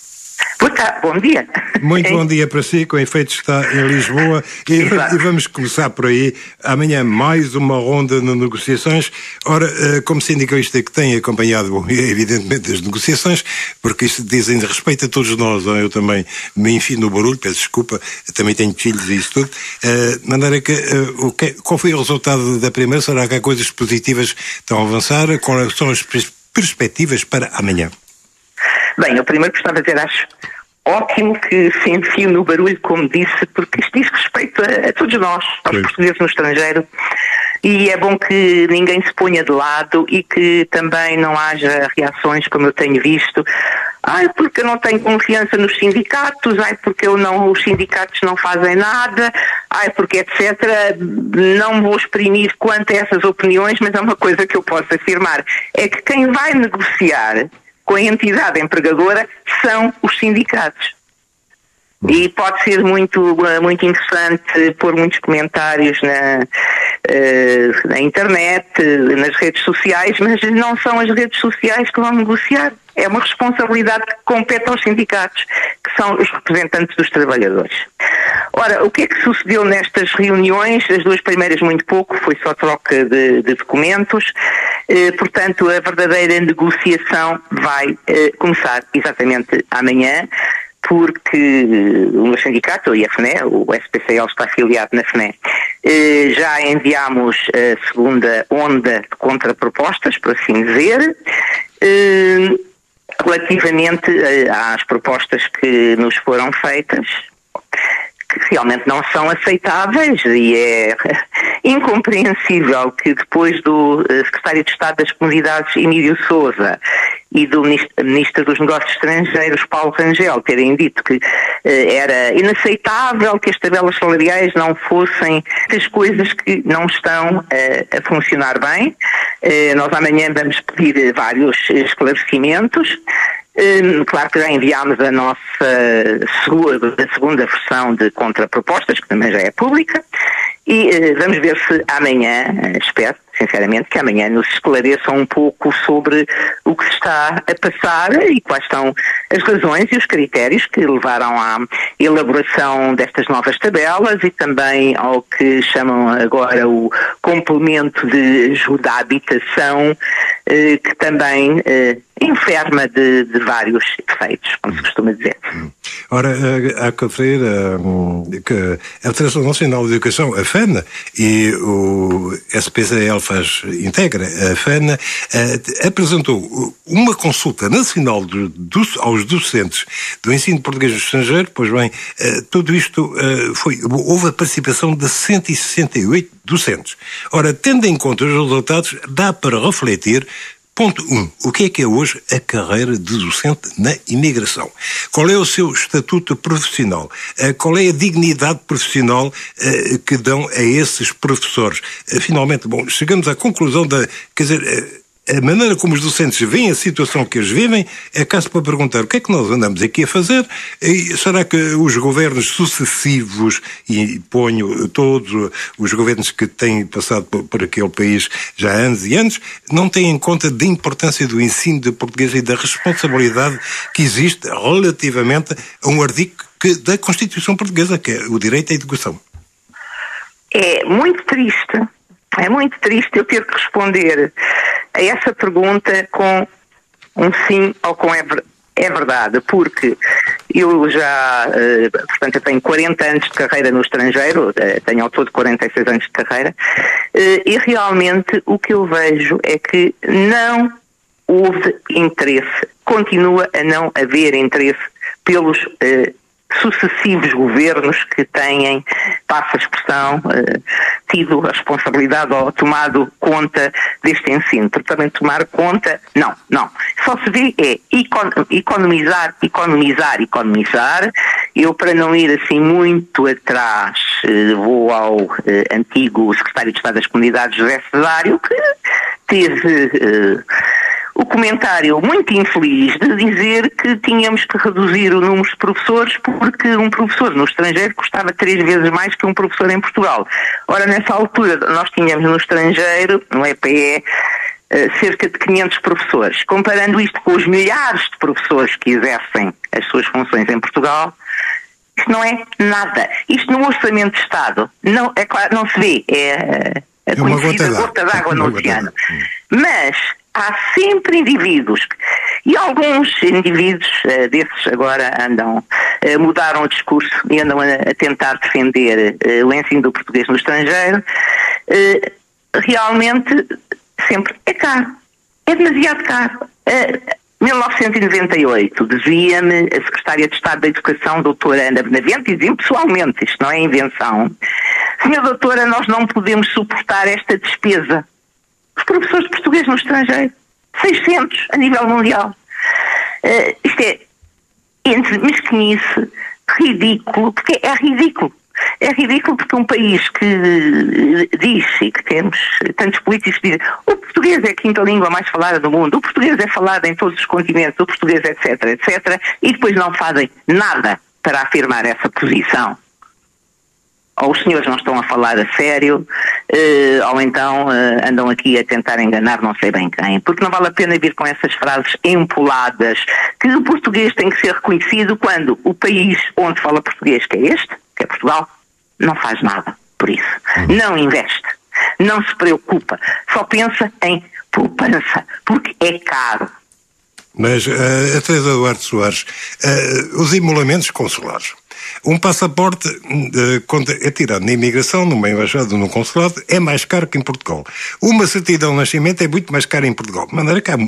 Bom dia. Muito bom dia para si, com efeito está em Lisboa e vamos começar por aí. Amanhã mais uma ronda de negociações. Ora, como sindicalista que tem acompanhado evidentemente as negociações, porque isto dizem respeito a todos nós, eu também me enfio no barulho, peço desculpa, também tenho filhos e isso tudo. De maneira que, qual foi o resultado da primeira? Será que há coisas positivas que estão a avançar? Quais são as perspectivas para amanhã? Bem, eu primeiro gostava de dizer, acho ótimo que se enfie no barulho, como disse, porque isto diz respeito a todos nós, aos portugueses no estrangeiro, e é bom que ninguém se ponha de lado e que também não haja reações, como eu tenho visto, porque eu não tenho confiança nos sindicatos, porque os sindicatos não fazem nada, porque etc. Não vou exprimir quanto a essas opiniões, mas é uma coisa que eu posso afirmar, é que quem vai negociar com a entidade empregadora são os sindicatos. E pode ser muito, muito interessante pôr muitos comentários na internet, nas redes sociais, mas não são as redes sociais que vão negociar. É uma responsabilidade que compete aos sindicatos, que são os representantes dos trabalhadores. Ora, o que é que sucedeu nestas reuniões? As duas primeiras muito pouco, foi só troca de documentos. Portanto, a verdadeira negociação vai começar exatamente amanhã, porque o meu sindicato, o IFNE, o SPCL está afiliado na FNE, já enviámos a segunda onda de contrapropostas, por assim dizer, relativamente às propostas que nos foram feitas, que realmente não são aceitáveis, e é incompreensível que depois do secretário de Estado das Comunidades, Emílio Sousa, e do Ministro dos Negócios Estrangeiros, Paulo Rangel, terem dito que era inaceitável que as tabelas salariais não fossem as coisas que não estão a funcionar bem. Nós amanhã vamos pedir vários esclarecimentos. Claro que já enviámos a nossa segunda versão de contrapropostas, que também já é pública, e vamos ver se amanhã, espero sinceramente que amanhã nos esclareçam um pouco sobre o que se está a passar e quais são as razões e os critérios que levaram à elaboração destas novas tabelas e também ao que chamam agora o complemento de ajuda à habitação, que também enferma de vários efeitos, como se costuma dizer. Ora, há que referir que a Federação Nacional de Educação, a FEN, e o SPCL integra a FEN, apresentou uma consulta nacional aos docentes do ensino português no estrangeiro. Pois bem, tudo isto houve a participação de 168 docentes. Ora, tendo em conta os resultados, dá para refletir. Ponto 1. O que é hoje a carreira de docente na imigração? Qual é o seu estatuto profissional? Qual é a dignidade profissional que dão a esses professores? Finalmente, chegamos à conclusão a maneira como os docentes veem a situação que eles vivem é caso para perguntar o que é que nós andamos aqui a fazer, e será que os governos sucessivos, e ponho todos os governos que têm passado por aquele país já há anos e anos, não têm em conta da importância do ensino de português e da responsabilidade que existe relativamente a um artigo da Constituição Portuguesa, que é o direito à educação? É muito triste eu ter que responder a essa pergunta com um sim ou com é verdade, porque eu já, portanto, eu tenho 40 anos de carreira no estrangeiro, tenho ao todo 46 anos de carreira, e realmente o que eu vejo é que não houve interesse, continua a não haver interesse pelos sucessivos governos que têm, passa a expressão, tido a responsabilidade ou tomado conta deste ensino. Porque também tomar conta, não. Só se vê economizar. Eu, para não ir assim muito atrás, vou ao antigo secretário de Estado das Comunidades, José Cesário, que teve o comentário muito infeliz de dizer que tínhamos que reduzir o número de professores porque um professor no estrangeiro custava 3 vezes mais que um professor em Portugal. Ora, nessa altura nós tínhamos no estrangeiro, no EPE, cerca de 500 professores. Comparando isto com os milhares de professores que exercem as suas funções em Portugal, isto não é nada. Isto no orçamento de Estado não, é claro, não se vê. É a conhecida gota d'água no oceano. Mas há sempre indivíduos, e alguns indivíduos desses agora mudaram o discurso e andam a tentar defender o ensino do português no estrangeiro. Realmente sempre é caro, é demasiado caro. 1998, dizia-me a secretária de Estado da Educação, doutora Ana Benavente, e dizia-me pessoalmente, isto não é invenção: senhora doutora, nós não podemos suportar esta despesa. Os professores de português no estrangeiro, 600 a nível mundial. Isto é entre mesquinice, ridículo, porque é ridículo. É ridículo porque um país que diz, e que temos tantos políticos que dizem, o português é a quinta língua mais falada do mundo, o português é falado em todos os continentes, o português etc, e depois não fazem nada para afirmar essa posição. ou os senhores não estão a falar a sério, ou então andam aqui a tentar enganar não sei bem quem, porque não vale a pena vir com essas frases empoladas, que o português tem que ser reconhecido quando o país onde fala português, que é este, que é Portugal, não faz nada por isso, não investe, não se preocupa, só pensa em poupança, porque é caro. Mas, a Teresa Duarte Soares, os emolamentos consulares. Um passaporte, quando é tirado na imigração, numa embaixada ou num consulado, é mais caro que em Portugal. Uma certidão de nascimento é muito mais cara em Portugal. De maneira que há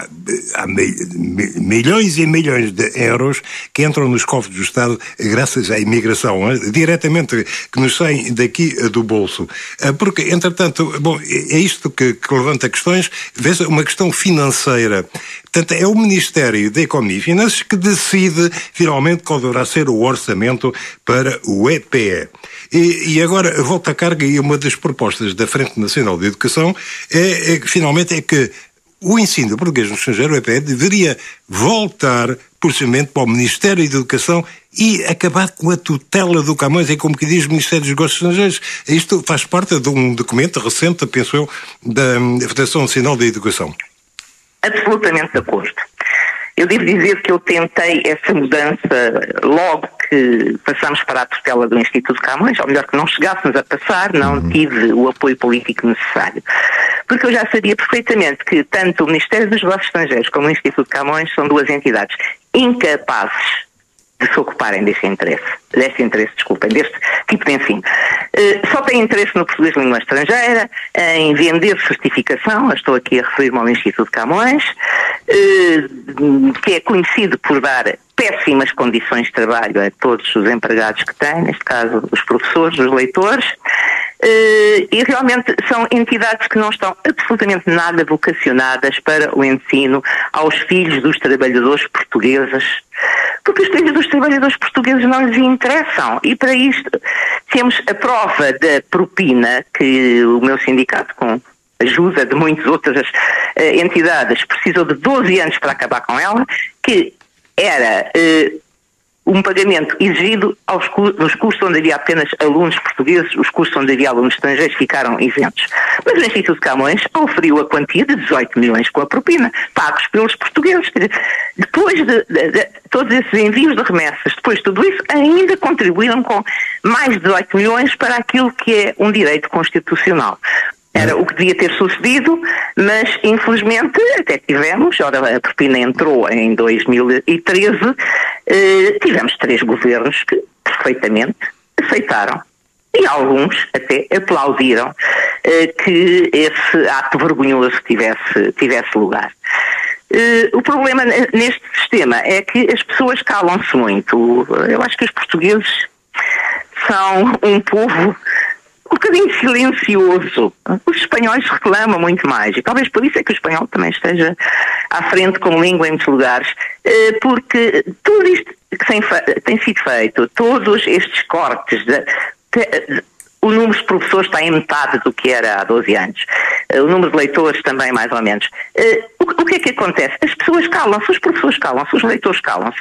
milhões e milhões de euros que entram nos cofres do Estado graças à imigração, diretamente, que nos saem daqui do bolso. Porque, entretanto, bom, é isto que levanta questões, vê-se uma questão financeira. Portanto, é o Ministério da Economia e Finanças que decide, finalmente, qual deverá ser o orçamento para o EPE. E agora, volta à carga, e uma das propostas da Frente Nacional de Educação finalmente, é que o ensino português no estrangeiro, o EPE, deveria voltar, precisamente, para o Ministério da Educação e acabar com a tutela do Camões, é como que diz o Ministério dos Negócios Estrangeiros. Isto faz parte de um documento recente, penso eu, da Federação Nacional da Educação. Absolutamente de acordo. Eu devo dizer que eu tentei essa mudança logo que passámos para a tutela do Instituto Camões, ou melhor, que não chegássemos a passar, não tive o apoio político necessário. Porque eu já sabia perfeitamente que tanto o Ministério dos Negócios Estrangeiros como o Instituto Camões são duas entidades incapazes de se ocuparem deste tipo de ensino. Só têm interesse no português de língua estrangeira, em vender certificação, estou aqui a referir-me ao Instituto Camões, que é conhecido por dar péssimas condições de trabalho a todos os empregados que tem, neste caso os professores, os leitores, e realmente são entidades que não estão absolutamente nada vocacionadas para o ensino aos filhos dos trabalhadores portugueses, porque os filhos dos trabalhadores portugueses não lhes interessam, e para isto temos a prova da propina que o meu sindicato, com a ajuda de muitas outras entidades, precisou de 12 anos para acabar com ela, que era um pagamento exigido nos cursos onde havia apenas alunos portugueses, os cursos onde havia alunos estrangeiros ficaram isentos. Mas o Instituto Camões oferiu a quantia de 18 milhões com a propina, pagos pelos portugueses. Depois de todos esses envios de remessas, depois de tudo isso, ainda contribuíram com mais de 18 milhões para aquilo que é um direito constitucional. Era o que devia ter sucedido, mas infelizmente até tivemos, ora a propina entrou em 2013, tivemos 3 governos que perfeitamente aceitaram e alguns até aplaudiram que esse ato vergonhoso tivesse lugar. O problema neste sistema é que as pessoas calam-se muito. Eu acho que os portugueses são um povo um bocadinho silencioso. Os espanhóis reclamam muito mais, e talvez por isso é que o espanhol também esteja à frente como língua em muitos lugares, porque tudo isto que tem sido feito, todos estes cortes, o número de professores está em metade do que era há 12 anos, o número de leitores também mais ou menos. O que é que acontece? As pessoas calam-se, os professores calam-se, os leitores calam-se.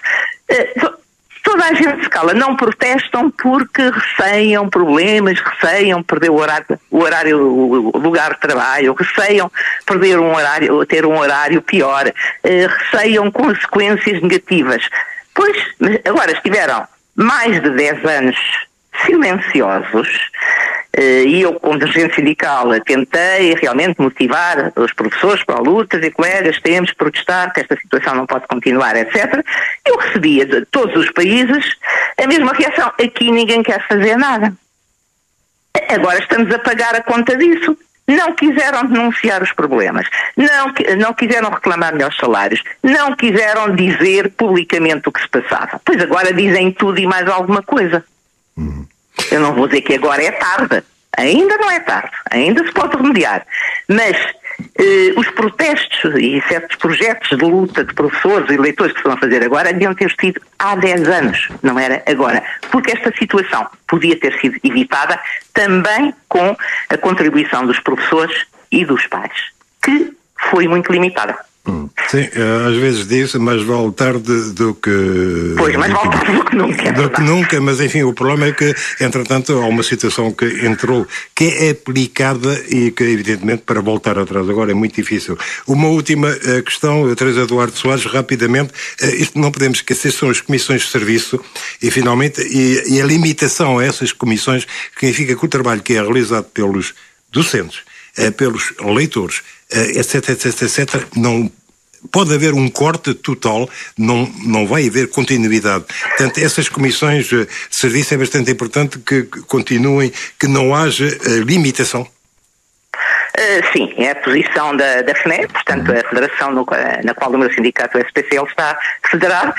Toda a gente se cala, não protestam porque receiam problemas, receiam perder o lugar de trabalho, receiam perder ter um horário pior, receiam consequências negativas. Pois, agora estiveram mais de 10 anos silenciosos, e eu, como dirigente sindical, tentei realmente motivar os professores para a luta, e colegas, temos que protestar, que esta situação não pode continuar, etc. Eu recebia de todos os países a mesma reação. Aqui ninguém quer fazer nada. Agora estamos a pagar a conta disso. Não quiseram denunciar os problemas, não quiseram reclamar melhores salários, não quiseram dizer publicamente o que se passava. Pois agora dizem tudo e mais alguma coisa. Eu não vou dizer que agora é tarde, ainda não é tarde, ainda se pode remediar, mas os protestos e certos projetos de luta de professores e leitores que estão a fazer agora deviam ter sido há 10 anos, não era agora, porque esta situação podia ter sido evitada também com a contribuição dos professores e dos pais, que foi muito limitada. Sim, às vezes diz, mas vale tarde do que... Pois, mais vale tarde do que nunca. Do que nunca, mas enfim, o problema é que, entretanto, há uma situação que entrou, que é aplicada e que, evidentemente, para voltar atrás agora é muito difícil. Uma última questão, Teresa Eduardo Soares, rapidamente, isto não podemos esquecer, são as comissões de serviço e, finalmente, e a limitação a essas comissões, que significa que o trabalho que é realizado pelos docentes, pelos leitores, etc, não pode haver um corte total, não vai haver continuidade. Portanto, essas comissões de serviço é bastante importante que continuem, que não haja limitação. Sim, é a posição da FNE, portanto, a federação na qual o meu sindicato, o SPCL, está filiado,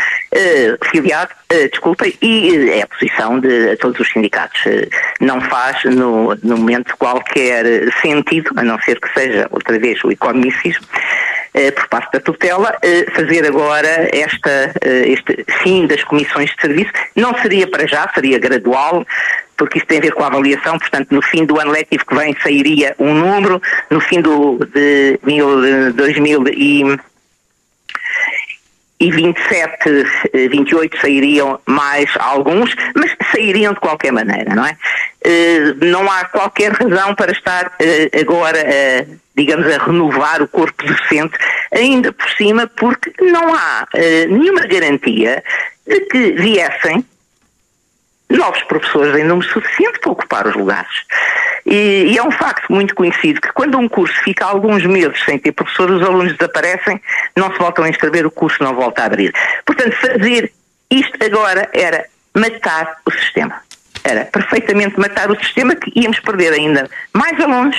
e é a posição de todos os sindicatos. Não faz, no momento, qualquer sentido, a não ser que seja, outra vez, o economicismo, por parte da tutela, fazer agora este fim das comissões de serviço. Não seria para já, seria gradual, porque isso tem a ver com a avaliação. Portanto, no fim do ano letivo que vem sairia um número, no fim de 2027, 28 sairiam mais alguns, mas sairiam de qualquer maneira, não é? Não há qualquer razão para estar agora, digamos, a renovar o corpo docente, ainda por cima, porque não há nenhuma garantia de que viessem novos professores em número suficiente para ocupar os lugares. E é um facto muito conhecido que quando um curso fica alguns meses sem ter professor, os alunos desaparecem, não se voltam a inscrever, o curso não volta a abrir. Portanto, fazer isto agora era matar o sistema. Era perfeitamente matar o sistema, que íamos perder ainda mais alunos.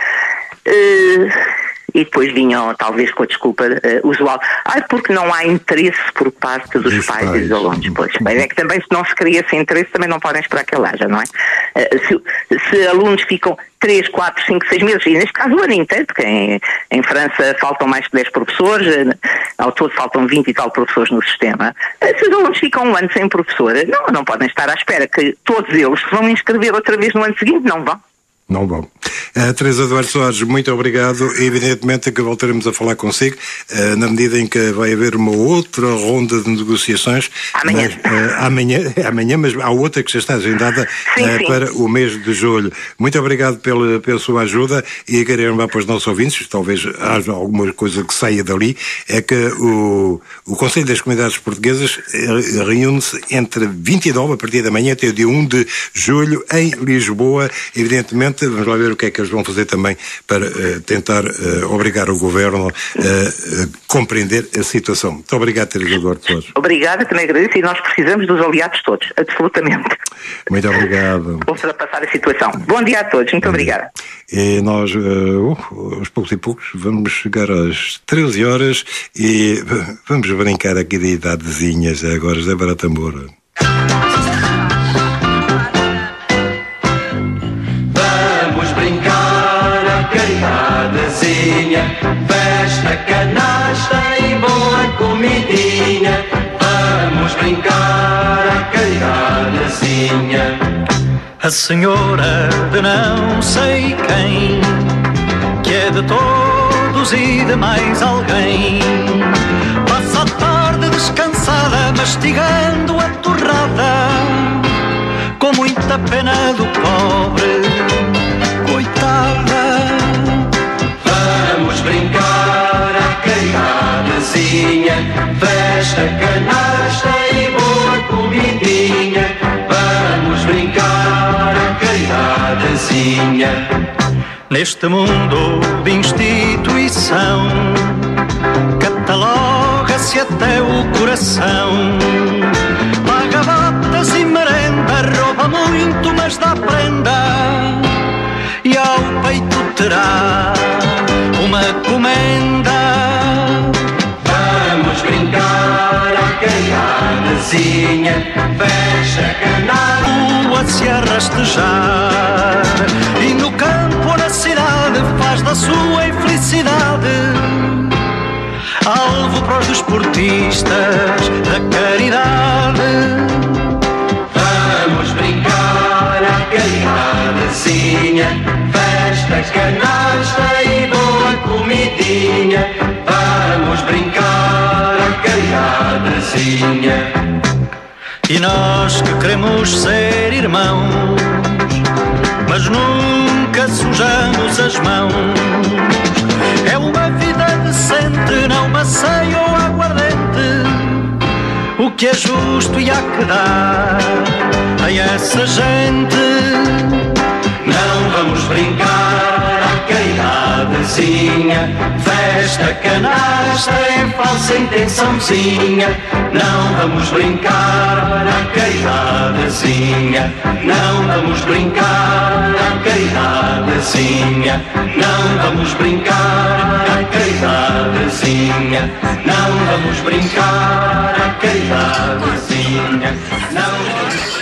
E depois vinham, talvez com a desculpa usual, porque não há interesse por parte dos pais e dos alunos. Pois, é que também, se não se cria esse interesse, também não podem esperar que ele haja, não é? Se alunos ficam 3, 4, 5, 6 meses, e neste caso o ano inteiro, porque em França faltam mais que 10 professores, ao todo faltam 20 e tal professores no sistema. Se os alunos ficam um ano sem professor, não podem estar à espera que todos eles se vão inscrever outra vez no ano seguinte, não vão. Não vão. Teresa Eduardo Soares, muito obrigado. Evidentemente que voltaremos a falar consigo na medida em que vai haver uma outra ronda de negociações. Amanhã, mas há outra que já está agendada para o mês de julho. Muito obrigado pela sua ajuda e queremos para os nossos ouvintes, talvez haja alguma coisa que saia dali, é que o Conselho das Comunidades Portuguesas reúne-se entre 29, a partir da manhã, até o dia 1 de julho, em Lisboa. Evidentemente, vamos lá ver o que é que eles vão fazer também para tentar obrigar o Governo a compreender a situação. Muito obrigado, Teresa Eduardo Soares. Obrigada, também agradeço, e nós precisamos dos aliados todos, absolutamente. Muito obrigado. Vou ultrapassar a situação. Bom dia a todos, muito obrigada. E nós, aos poucos e poucos, vamos chegar às 13 horas e vamos brincar aqui de idadezinhas agora, José Barata Moura. Festa, canasta e boa comidinha. Vamos brincar a caridadezinha. A senhora de não sei quem, que é de todos e de mais alguém, passa a tarde descansada, mastigando a torrada, com muita pena do pobre, coitada. Vamos brincar a caridadezinha. Festa, canasta e boa comidinha. Vamos brincar a caridadezinha. Neste mundo de instituição, cataloga-se até o coração, paga botas e merenda, rouba muito, mas dá prenda, e ao peito terá uma comenda. Vamos brincar a caridadezinha. Fecha a canasta, A se arrastejar, e no campo ou na cidade faz da sua infelicidade alvo para os desportistas da caridade. vamos brincar a caridadezinha. Festa, canasta e boa comidinha. Vamos ser irmãos, mas nunca sujamos as mãos. É uma vida decente, não maceio ou aguardente. O que é justo e há que dar a essa gente. Não vamos brincar à caridadezinha, festa canasta é falsa intençãozinha. Não vamos brincar à caridadezinha, não vamos brincar à caridadezinha, não vamos brincar à caridadezinha, não vamos brincar à caridadezinha, não vamos...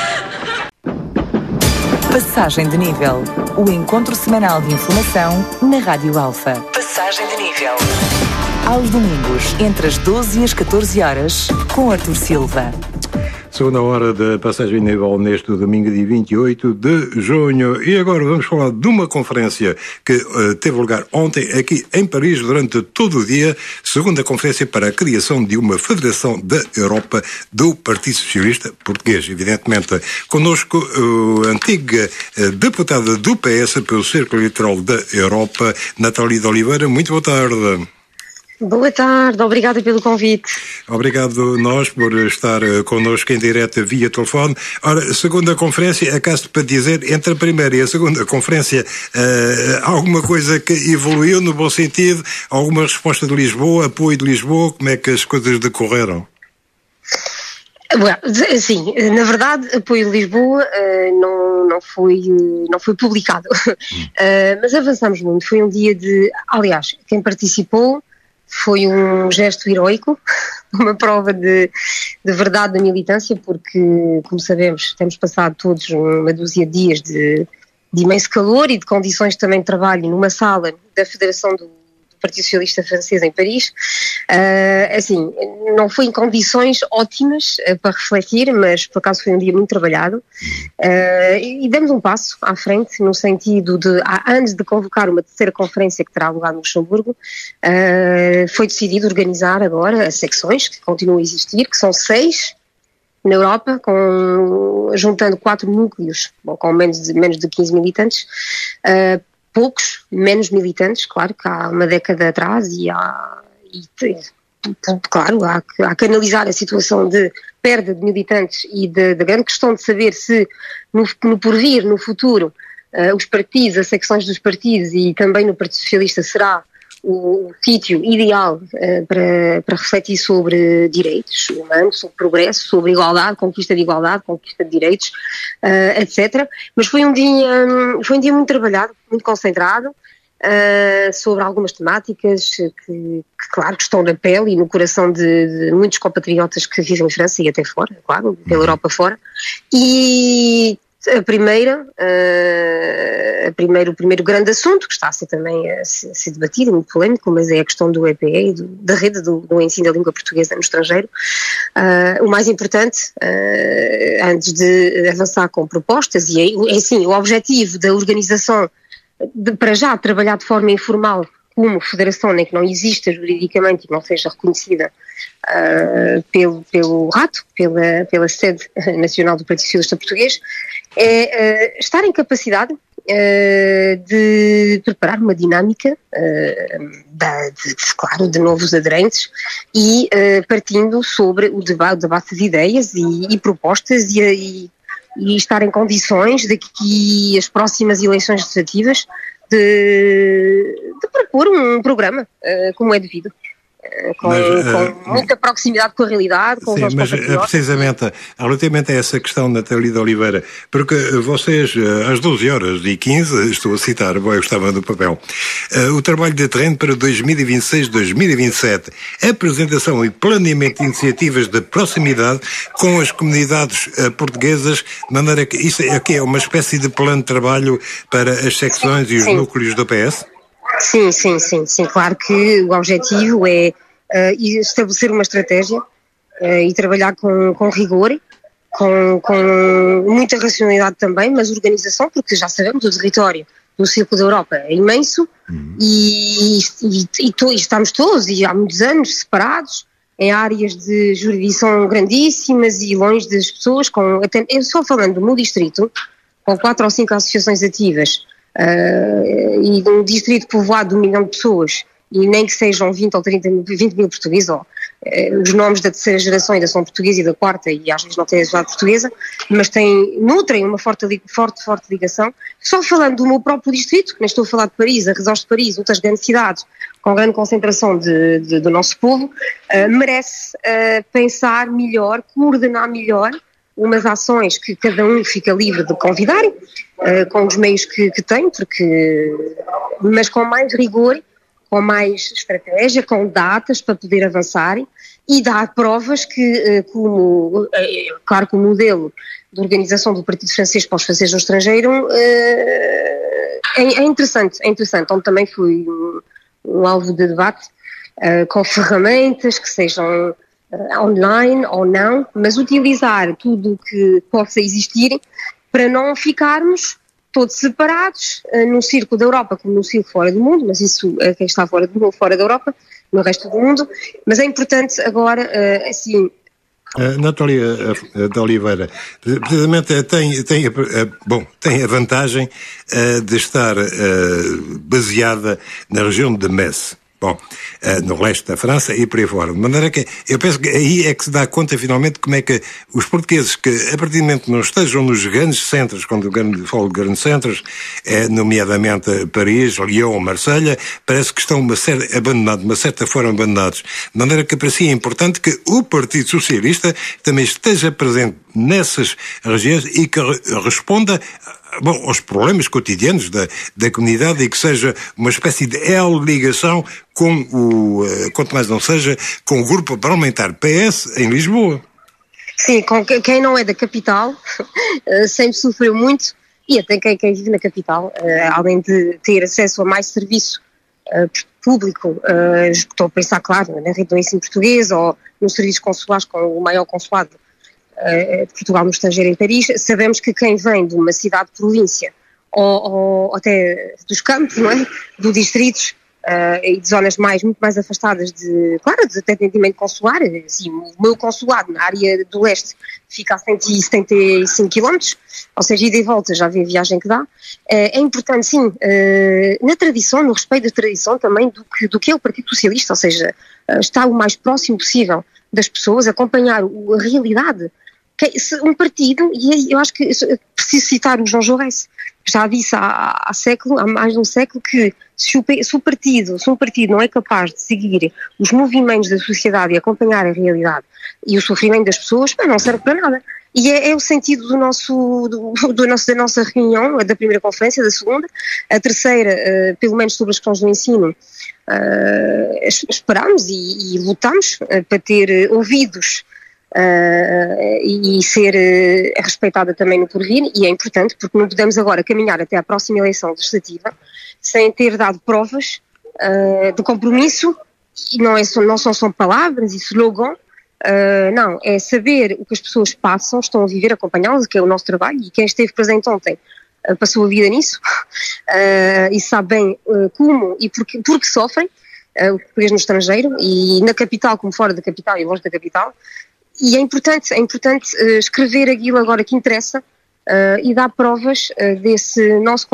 Passagem de nível. O encontro semanal de informação na Rádio Alfa. Passagem de nível. Aos domingos, entre as 12 e as 14 horas, com Artur Silva. Segunda hora da passagem de nível neste domingo, dia 28 de junho. E agora vamos falar de uma conferência que teve lugar ontem aqui em Paris durante todo o dia. Segunda conferência para a criação de uma Federação da Europa do Partido Socialista Português. Evidentemente, connosco a antiga deputada do PS pelo Círculo Eleitoral da Europa, Natália de Oliveira. Muito boa tarde. Boa tarde, obrigada pelo convite. Obrigado nós por estar connosco em direto via telefone. Ora, segunda conferência, acaso para dizer, entre a primeira e a segunda conferência, alguma coisa que evoluiu no bom sentido? Alguma resposta de Lisboa, apoio de Lisboa? Como é que as coisas decorreram? Well, sim, na verdade, apoio de Lisboa não foi publicado, mas avançamos muito. Foi um dia de, aliás, quem participou foi um gesto heroico, uma prova de verdade da militância, porque, como sabemos, temos passado todos uma dúzia de dias de imenso calor e de condições também de trabalho numa sala da Federação do Partido Socialista Francês em Paris. Assim, não foi em condições ótimas para refletir, mas por acaso foi um dia muito trabalhado, e demos um passo à frente no sentido de, antes de convocar uma terceira conferência que terá lugar no Luxemburgo, foi decidido organizar agora as secções que continuam a existir, que são 6 na Europa, juntando 4 núcleos, com menos de 15 militantes, poucos, menos militantes, claro, que há uma década atrás, claro, há que analisar a situação de perda de militantes e da grande questão de saber se no porvir, no futuro, os partidos, as secções dos partidos e também no Partido Socialista será o sítio ideal para refletir sobre direitos humanos, sobre progresso, sobre igualdade, conquista de direitos, etc. Mas foi um dia muito trabalhado, muito concentrado, sobre algumas temáticas que claro, que estão na pele e no coração de muitos compatriotas que vivem em França e até fora, claro, pela Europa fora. E o primeiro grande assunto, que está a ser também a ser debatido, muito polémico, mas é a questão do EPE, da rede do ensino da língua portuguesa no estrangeiro. O mais importante, antes de avançar com propostas, e é assim, o objetivo da organização, para já trabalhar de forma informal, como federação, nem que não exista juridicamente e não seja reconhecida pelo RATO, pela sede nacional do Partido Socialista Português, é estar em capacidade de preparar uma dinâmica de novos aderentes e partindo sobre o debate de ideias e propostas e estar em condições daqui as próximas eleições legislativas de propor um programa como é devido. Com muita proximidade com a realidade, com os nossos compatriotas. Precisamente, relativamente a essa questão, Natália de Oliveira, porque vocês, às 12h15, estou a citar, eu estava no papel, o trabalho de terreno para 2026-2027, apresentação e planeamento de iniciativas de proximidade com as comunidades portuguesas, de maneira que isso aqui é uma espécie de plano de trabalho para as secções e os núcleos do PS? Sim, claro que o objetivo é estabelecer uma estratégia e trabalhar com rigor, com muita racionalidade também, mas organização, porque já sabemos o território do Círculo da Europa é imenso e estamos todos, e há muitos anos, separados, em áreas de jurisdição grandíssimas e longe das pessoas, eu só falando do meu distrito, com 4 ou 5 associações ativas, e de um distrito povoado de 1 milhão de pessoas, e nem que sejam 20 ou 20 mil portugueses, os nomes da terceira geração ainda são portugueses e da quarta, e às vezes não têm a nacionalidade portuguesa, mas nutrem uma forte ligação. Só falando do meu próprio distrito, que nem estou a falar de Paris, arredores de Paris, outras grandes cidades, com grande concentração do nosso povo, merece pensar melhor, coordenar melhor umas ações que cada um fica livre de convidar, com os meios que tem, mas com mais rigor, com mais estratégia, com datas para poder avançar e dar provas que, claro que o modelo de organização do Partido Francês para os franceses no estrangeiro é interessante, onde também fui um alvo de debate, com ferramentas que sejam online ou não, mas utilizar tudo o que possa existir para não ficarmos todos separados, num círculo da Europa como num círculo fora do mundo, mas isso é quem está fora da Europa, no resto do mundo, mas é importante agora, assim... Natália de Oliveira, precisamente tem a vantagem de estar baseada na região de Metz. Bom, no leste da França e por aí fora. De maneira que eu penso que aí é que se dá conta finalmente como é que os portugueses que a partir do momento não estejam nos grandes centros, quando falo de grandes centros, nomeadamente Paris, Lyon, Marselha, parece que estão de uma certa forma abandonados. De maneira que para si é importante que o Partido Socialista também esteja presente nessas regiões e que responda aos problemas cotidianos da comunidade e que seja uma espécie de ligação com quanto mais não seja, com o grupo parlamentar PS em Lisboa. Sim, com quem não é da capital sempre sofreu muito, e até quem vive na capital, além de ter acesso a mais serviço público, estou a pensar, claro, na rede do ensino português ou nos serviços consulares com o maior consulado de Portugal no estrangeiro em Paris. Sabemos que quem vem de uma cidade-província ou até dos campos, não é? Do distritos e de zonas muito mais afastadas de atendimento consular, assim, o meu consulado na área do leste fica a 175 km, ou seja, ida e volta, já vê a viagem que dá. É importante, sim, na tradição, no respeito da tradição também do que é o Partido Socialista, ou seja, estar o mais próximo possível das pessoas, acompanhar a realidade. Um partido, e eu acho que preciso citar o João Jaurès, já disse há mais de um século, que se um partido não é capaz de seguir os movimentos da sociedade e acompanhar a realidade e o sofrimento das pessoas, não serve para nada. E é o sentido da nossa reunião, da primeira conferência, da segunda, a terceira, pelo menos sobre as questões do ensino, esperamos e lutamos para ter ouvidos e ser respeitada também no porvir, e é importante porque não podemos agora caminhar até à próxima eleição legislativa sem ter dado provas de compromisso, e não só são palavras e slogan, não, é saber o que as pessoas passam, estão a viver, acompanhá-las, que é o nosso trabalho, e quem esteve presente ontem passou a vida nisso e sabe bem como e porque sofrem, o português no estrangeiro, e na capital como fora da capital e longe da capital. E é importante escrever aquilo agora que interessa e dar provas desse nosso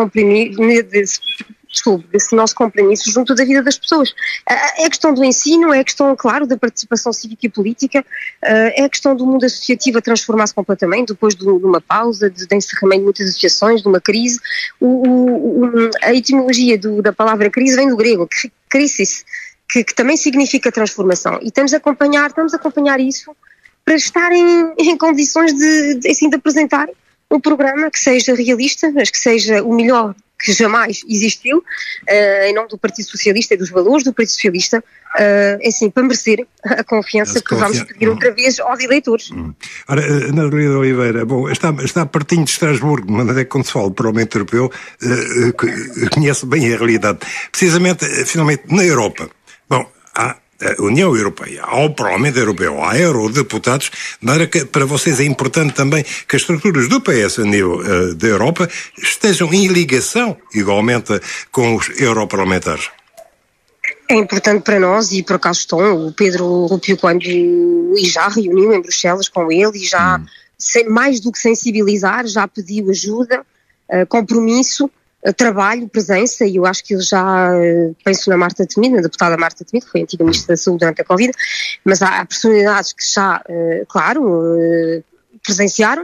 compromisso junto da vida das pessoas. É a questão do ensino, é a questão, claro, da participação cívica e política, é a questão do mundo associativo a transformar-se completamente depois de uma pausa, de encerramento de muitas associações, de uma crise. A etimologia da palavra crise vem do grego, crisis, que também significa transformação. E estamos a acompanhar isso para estar em condições de apresentar um programa que seja realista, mas que seja o melhor que jamais existiu, em nome do Partido Socialista e dos valores do Partido Socialista, para merecer a confiança que vamos pedir outra vez aos eleitores. Ora, Ana Maria de Oliveira, bom, está pertinho de Estrasburgo, de maneira que quando se fala do Parlamento Europeu, conhece bem a realidade. Precisamente, finalmente, na Europa. Bom, há a União Europeia, ao Parlamento Europeu, há eurodeputados, de maneira que para vocês é importante também que as estruturas do PS a nível da Europa estejam em ligação igualmente com os europarlamentares. É importante para nós, e por acaso estão, o Pedro Rupio e já reuniu em Bruxelas com ele e já, mais do que sensibilizar, já pediu ajuda, compromisso, trabalho, presença, e eu acho que ele já, penso na Marta Temido, na deputada Marta Temido, que foi antiga Ministra da Saúde durante a Covid, mas há personalidades que já, presenciaram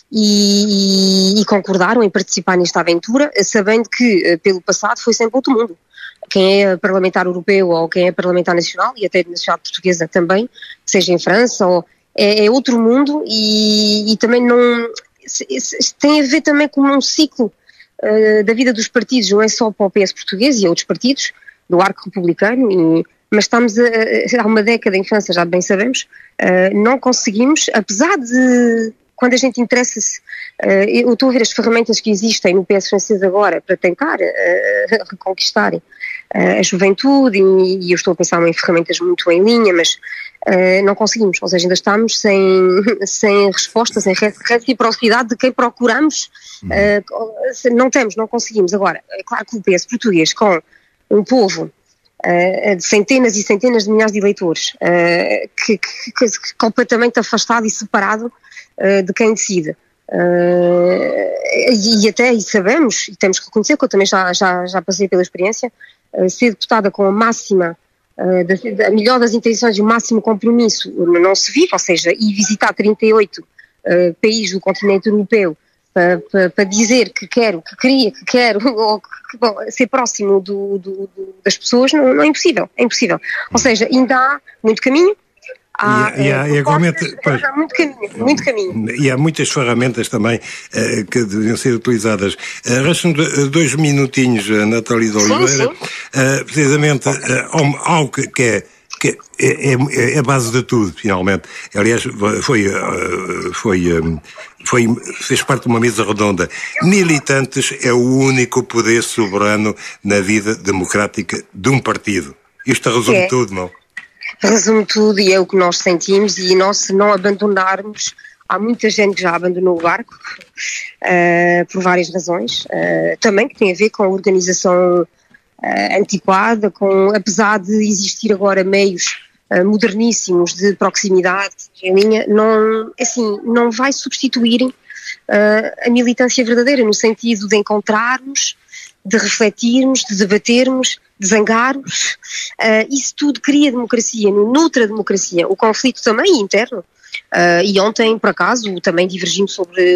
e concordaram em participar nesta aventura, sabendo que pelo passado foi sempre outro mundo. Quem é parlamentar europeu ou quem é parlamentar nacional, e até nacional portuguesa também, seja em França, é outro mundo, e também não tem a ver também com um ciclo da vida dos partidos, não é só para o PS português e outros partidos do arco republicano, mas estamos há uma década em França, já bem sabemos, não conseguimos, apesar de, quando a gente interessa-se, eu estou a ver as ferramentas que existem no PS francês agora para tentar reconquistarem a juventude, e eu estou a pensar em ferramentas muito em linha, mas não conseguimos, ou seja, ainda estamos sem resposta, sem reciprocidade de quem procuramos, não conseguimos. Agora, é claro que o PS português, com um povo de centenas e centenas de milhares de eleitores, que completamente afastado e separado de quem decide, e sabemos, e temos que reconhecer, que eu também já passei pela experiência, ser deputada com a máxima, a melhor das intenções e o máximo compromisso não se vive, ou seja, e visitar 38 países do continente europeu para dizer que quero, ou ser próximo das pessoas, não é impossível, ou seja, ainda há muito caminho. Há muito caminho. E há muitas ferramentas também que devem ser utilizadas. Restam 2 minutinhos, Natália de Oliveira. Precisamente algo que é a base de tudo, finalmente. Aliás, fez parte de uma mesa redonda. Militantes é o único poder soberano na vida democrática de um partido. Isto resume tudo, não? Resume tudo, e é o que nós sentimos, e nós, se não abandonarmos, há muita gente que já abandonou o barco, por várias razões, também que tem a ver com a organização antiquada, apesar de existir agora meios moderníssimos de proximidade em linha, não vai substituir a militância verdadeira, no sentido de encontrarmos, de refletirmos, de debatermos, de zangarmos. Isso tudo cria democracia, nutre a democracia. O conflito também interno, e ontem, por acaso, também divergimos sobre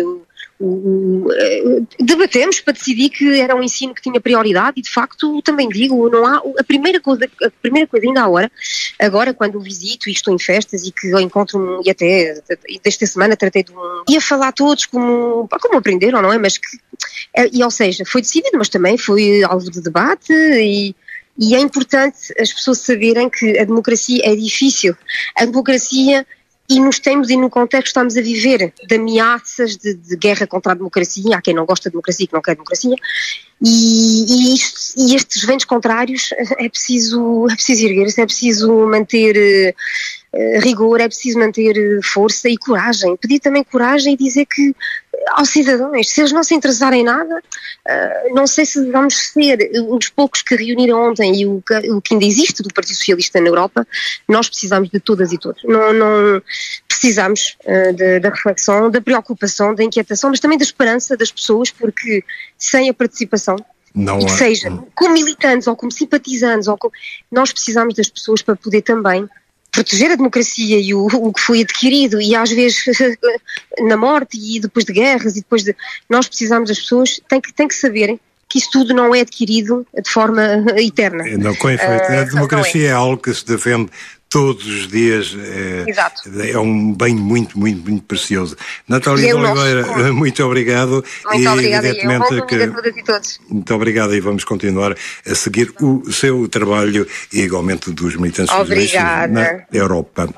debatemos para decidir que era um ensino que tinha prioridade, e de facto também digo, não há a primeira coisa ainda à hora, agora quando visito e estou em festas e que eu encontro e até desta semana tratei de ia falar todos como aprenderam, não é? Mas ou seja, foi decidido, mas também foi alvo de debate, e é importante as pessoas saberem que a democracia é difícil, a democracia, e nos tempos e no contexto que estamos a viver, de ameaças, de guerra contra a democracia, há quem não gosta de democracia, que não quer democracia, e estes ventos contrários é preciso erguer-se, é preciso manter rigor, é preciso manter força e coragem, pedir também coragem e dizer que aos cidadãos, se eles não se interessarem em nada, não sei se vamos ser os poucos que reuniram ontem e o que ainda existe do Partido Socialista na Europa. Nós precisamos de todas e todos. Não precisamos da reflexão, da preocupação, da inquietação, mas também da esperança das pessoas, porque sem a participação, seja como militantes ou como simpatizantes, nós precisamos das pessoas para poder também proteger a democracia e o que foi adquirido, e às vezes na morte e depois de guerras, e depois nós precisamos das pessoas, têm que saberem que isso tudo não é adquirido de forma eterna. Não, com efeito, a democracia é algo que se defende todos os dias, é um bem muito, muito, muito precioso. Natália de Oliveira, muito obrigado. Muito obrigada, e um bom domingo a todas e todos. Muito obrigado, e vamos continuar a seguir o seu trabalho e igualmente dos militantes socialistas na Europa.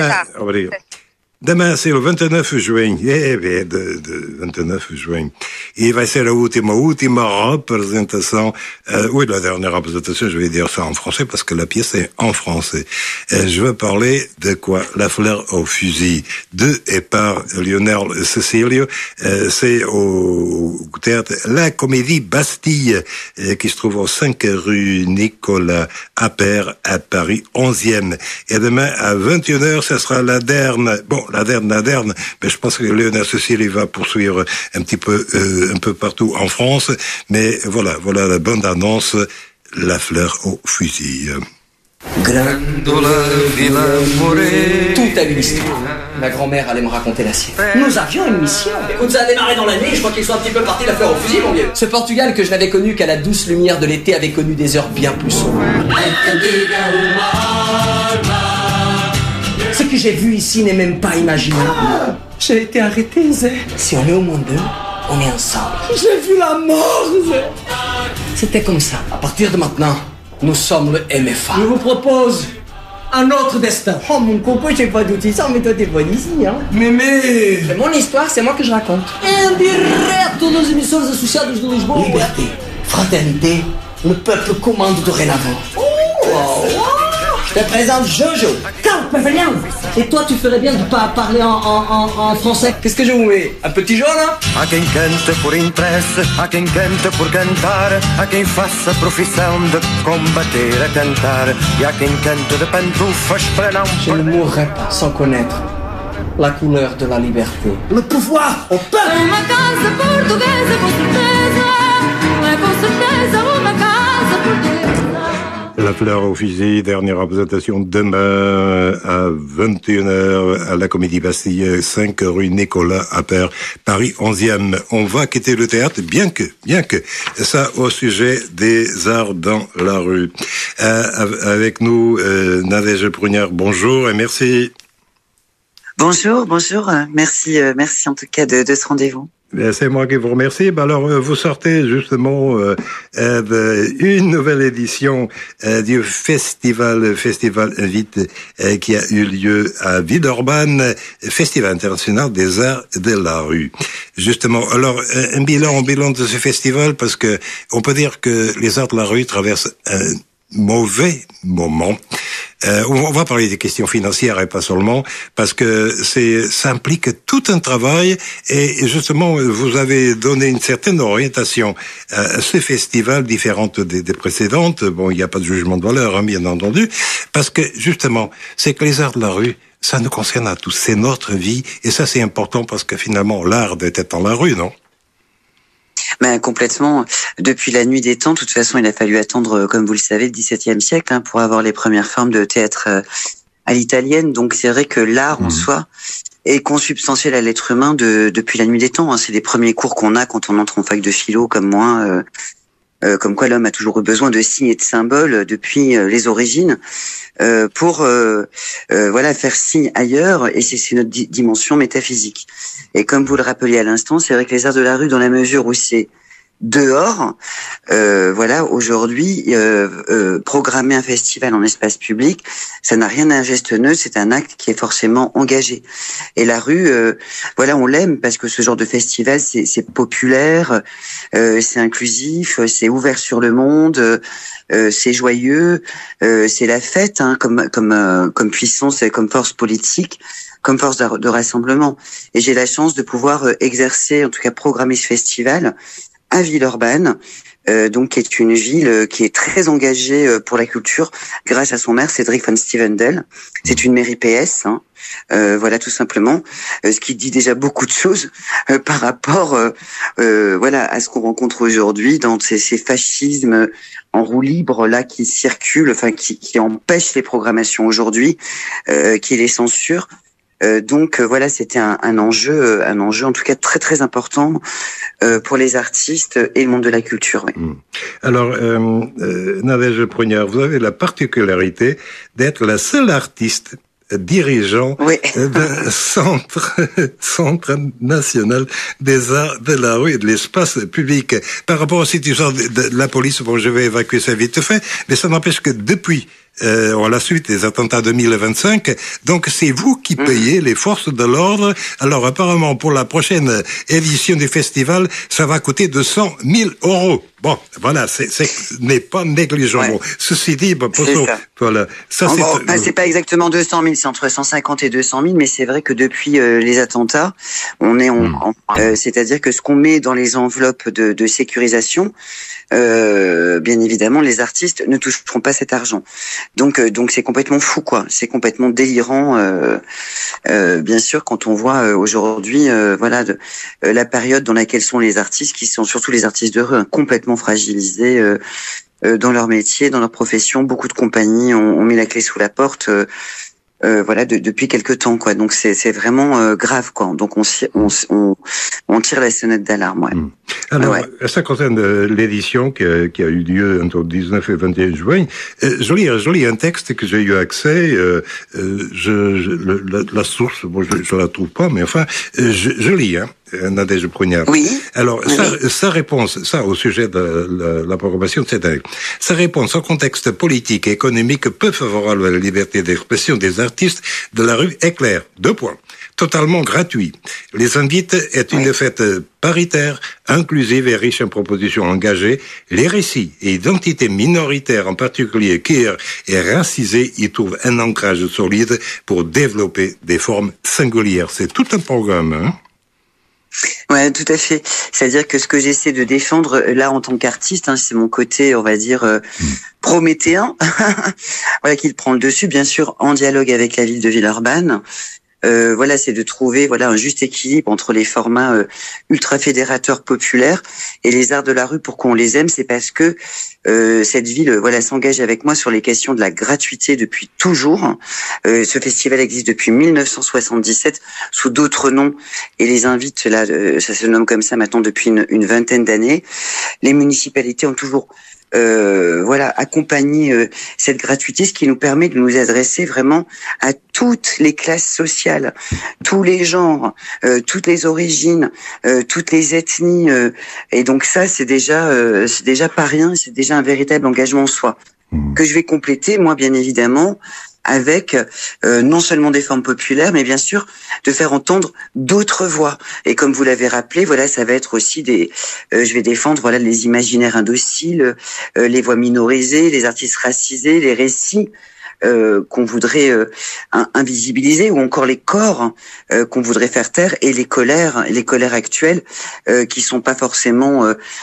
Obrigada. Demain, c'est le 29 juin. De 29 juin. e vai ser a última representação, la dernière représentation, je vais dire ça en français parce que la pièce est en français. Je veux parler de quoi? La fleur au fusil, de et par Lionel Cecilio. C'est au théâtre La Comédie Bastille, qui se trouve au 5 rue Nicolas Appert à Paris 11e. Et demain à 21h, ça sera la Derne. Bon, la Derne, mais je pense que Lionel Cecilio va poursuivre un peu partout en France. Mais voilà la bonne annonce, La fleur au fusil. Tout a une histoire. Ma grand-mère allait me raconter la sienne. Nous avions une mission. Écoute, ça a démarré dans la nuit, je crois qu'ils sont un petit peu partis la fleur au fusil, mon vieux. Ce Portugal que je n'avais connu qu'à la douce lumière de l'été avait connu des heures bien plus sombres. Ce que j'ai vu ici n'est même pas imaginable. J'ai été arrêté, Zé. Si on est au moins deux, on est ensemble. J'ai vu la mort, Zé. C'était comme ça. À partir de maintenant, nous sommes le MFA. Je vous propose un autre destin. Oh mon coco, j'ai pas douté ça, mais toi t'es pas d'ici, hein. Mais... C'est mon histoire, c'est moi que je raconte. En direct dos emissores associados de Lisboa. Liberté, fraternité, le peuple commande dorénavant. Je te présente Jojo. Calme, Pavilion. Et toi, tu ferais bien de pas parler en français. Qu'est-ce que je vous mets? Un petit jaune, hein? Há quem canta por interesse, há quem canta por cantar, há quem faça profissão de combater a cantar, e há quem cante de pantufas para não... Je ne mourrai pas sans connaître la couleur de la liberté. Le pouvoir au peuple. Uma casa portuguesa, com certeza uma casa portuguesa. La fleur au fusil, dernière représentation demain à 21h à la Comédie Bastille, 5 rue Nicolas Appert, Paris 11e. On va quitter le théâtre, bien que, ça au sujet des arts dans la rue. Avec nous, Nadège Prugnard, bonjour et merci. Bonjour, merci en tout cas de ce rendez-vous. C'est moi qui vous remercie. Alors, vous sortez justement une nouvelle édition du festival Invite qui a eu lieu à Villeurbanne, Festival international des arts de la rue. Justement, alors un bilan de ce festival, parce que on peut dire que les arts de la rue traversent un mauvais moment. On va parler des questions financières et pas seulement, parce que ça implique tout un travail et justement vous avez donné une certaine orientation à ce festival différente des précédentes. Bon, il n'y a pas de jugement de valeur, hein, bien entendu, parce que justement, c'est que les arts de la rue, ça nous concerne à tous, c'est notre vie et ça c'est important parce que finalement l'art doit être dans la rue, non? Ben, complètement. Depuis la nuit des temps, de toute façon, il a fallu attendre, comme vous le savez, le XVIIe siècle pour avoir les premières formes de théâtre à l'italienne. Donc c'est vrai que l'art en soi est consubstantiel à l'être humain depuis la nuit des temps. C'est les premiers cours qu'on a quand on entre en fac de philo, comme moi. Comme quoi l'homme a toujours eu besoin de signes et de symboles depuis les origines pour faire signe ailleurs, et c'est notre dimension métaphysique. Et comme vous le rappeliez à l'instant, c'est vrai que les arts de la rue, dans la mesure où c'est dehors, aujourd'hui, programmer un festival en espace public, ça n'a rien d'un geste neutre, c'est un acte qui est forcément engagé. Et la rue, on l'aime parce que ce genre de festival, c'est populaire, c'est inclusif, c'est ouvert sur le monde, c'est joyeux, c'est la fête, comme puissance et comme force politique, comme force de rassemblement. Et j'ai la chance de pouvoir exercer, en tout cas programmer ce festival à Villeurbanne, qui est une ville qui est très engagée pour la culture grâce à son maire Cédric Van Stevendel. C'est une mairie PS, tout simplement, ce qui dit déjà beaucoup de choses par rapport à ce qu'on rencontre aujourd'hui dans ces fascismes en roue libre là qui circulent, qui empêchent les programmations aujourd'hui, qui les censurent. C'était un enjeu en tout cas très très important pour les artistes et le monde de la culture. Oui. Alors, Nadège Prugnard, vous avez la particularité d'être la seule artiste dirigeant d'un centre national des arts de la rue et de l'espace public. Par rapport aux situations de la police, bon, je vais évacuer ça vite fait, mais ça n'empêche que depuis à la suite des attentats 2025. Donc c'est vous qui payez les forces de l'ordre. Alors apparemment pour la prochaine édition du festival, ça va coûter 200 000 €. Bon, voilà, ce n'est pas négligeable. Ouais. Ceci dit, voilà. Ça, c'est pas exactement 200 000, c'est entre 150 et 200 000, mais c'est vrai que depuis les attentats, on est c'est-à-dire que ce qu'on met dans les enveloppes de sécurisation, bien évidemment, les artistes ne toucheront pas cet argent. Donc c'est complètement fou, quoi. C'est complètement délirant. Bien sûr, quand on voit aujourd'hui, la période dans laquelle sont les artistes, qui sont surtout les artistes de rue, complètement fragilisés dans leur métier, dans leur profession. Beaucoup de compagnies ont mis la clé sous la porte. Depuis quelque temps, quoi. Donc c'est vraiment grave, quoi. Donc on tire la sonnette d'alarme, ouais. Alors, ça concerne l'édition qui a eu lieu entre le 19 et 21 juin. Je lis un texte que j'ai eu accès. La source, je la trouve pas, mais enfin, je lis, hein. Nadège Prougnard. Oui. Alors, sa réponse, au sujet de la programmation de cette année, sa réponse au contexte politique et économique peu favorable à la liberté d'expression des artistes de la rue est claire. 2 points. Totalement gratuit. Les invites est une fête paritaire, inclusive et riche en propositions engagées. Les récits et identités minoritaires, en particulier queer et racisées, y trouvent un ancrage solide pour développer des formes singulières. C'est tout un programme, hein? Ouais, tout à fait. C'est-à-dire que ce que j'essaie de défendre là en tant qu'artiste, c'est mon côté, on va dire, prométhéen, qui prend le dessus, bien sûr, en dialogue avec la ville de Villeurbanne. C'est de trouver un juste équilibre entre les formats ultra fédérateurs populaires et les arts de la rue. Pourquoi on les aime, c'est parce que cette ville s'engage avec moi sur les questions de la gratuité depuis toujours. Ce festival existe depuis 1977 sous d'autres noms et les invites, ça se nomme comme ça maintenant depuis une vingtaine d'années. Les municipalités ont toujours accompagner cette gratuité, ce qui nous permet de nous adresser vraiment à toutes les classes sociales, tous les genres, toutes les origines, toutes les ethnies, et donc ça c'est déjà pas rien, c'est déjà un véritable engagement en soi que je vais compléter moi bien évidemment avec non seulement des formes populaires, mais bien sûr de faire entendre d'autres voix. Et comme vous l'avez rappelé, ça va être aussi je vais défendre les imaginaires indociles, les voix minorisées, les artistes racisés, les récits qu'on voudrait invisibiliser, ou encore les corps qu'on voudrait faire taire, et les colères actuelles qui sont pas forcément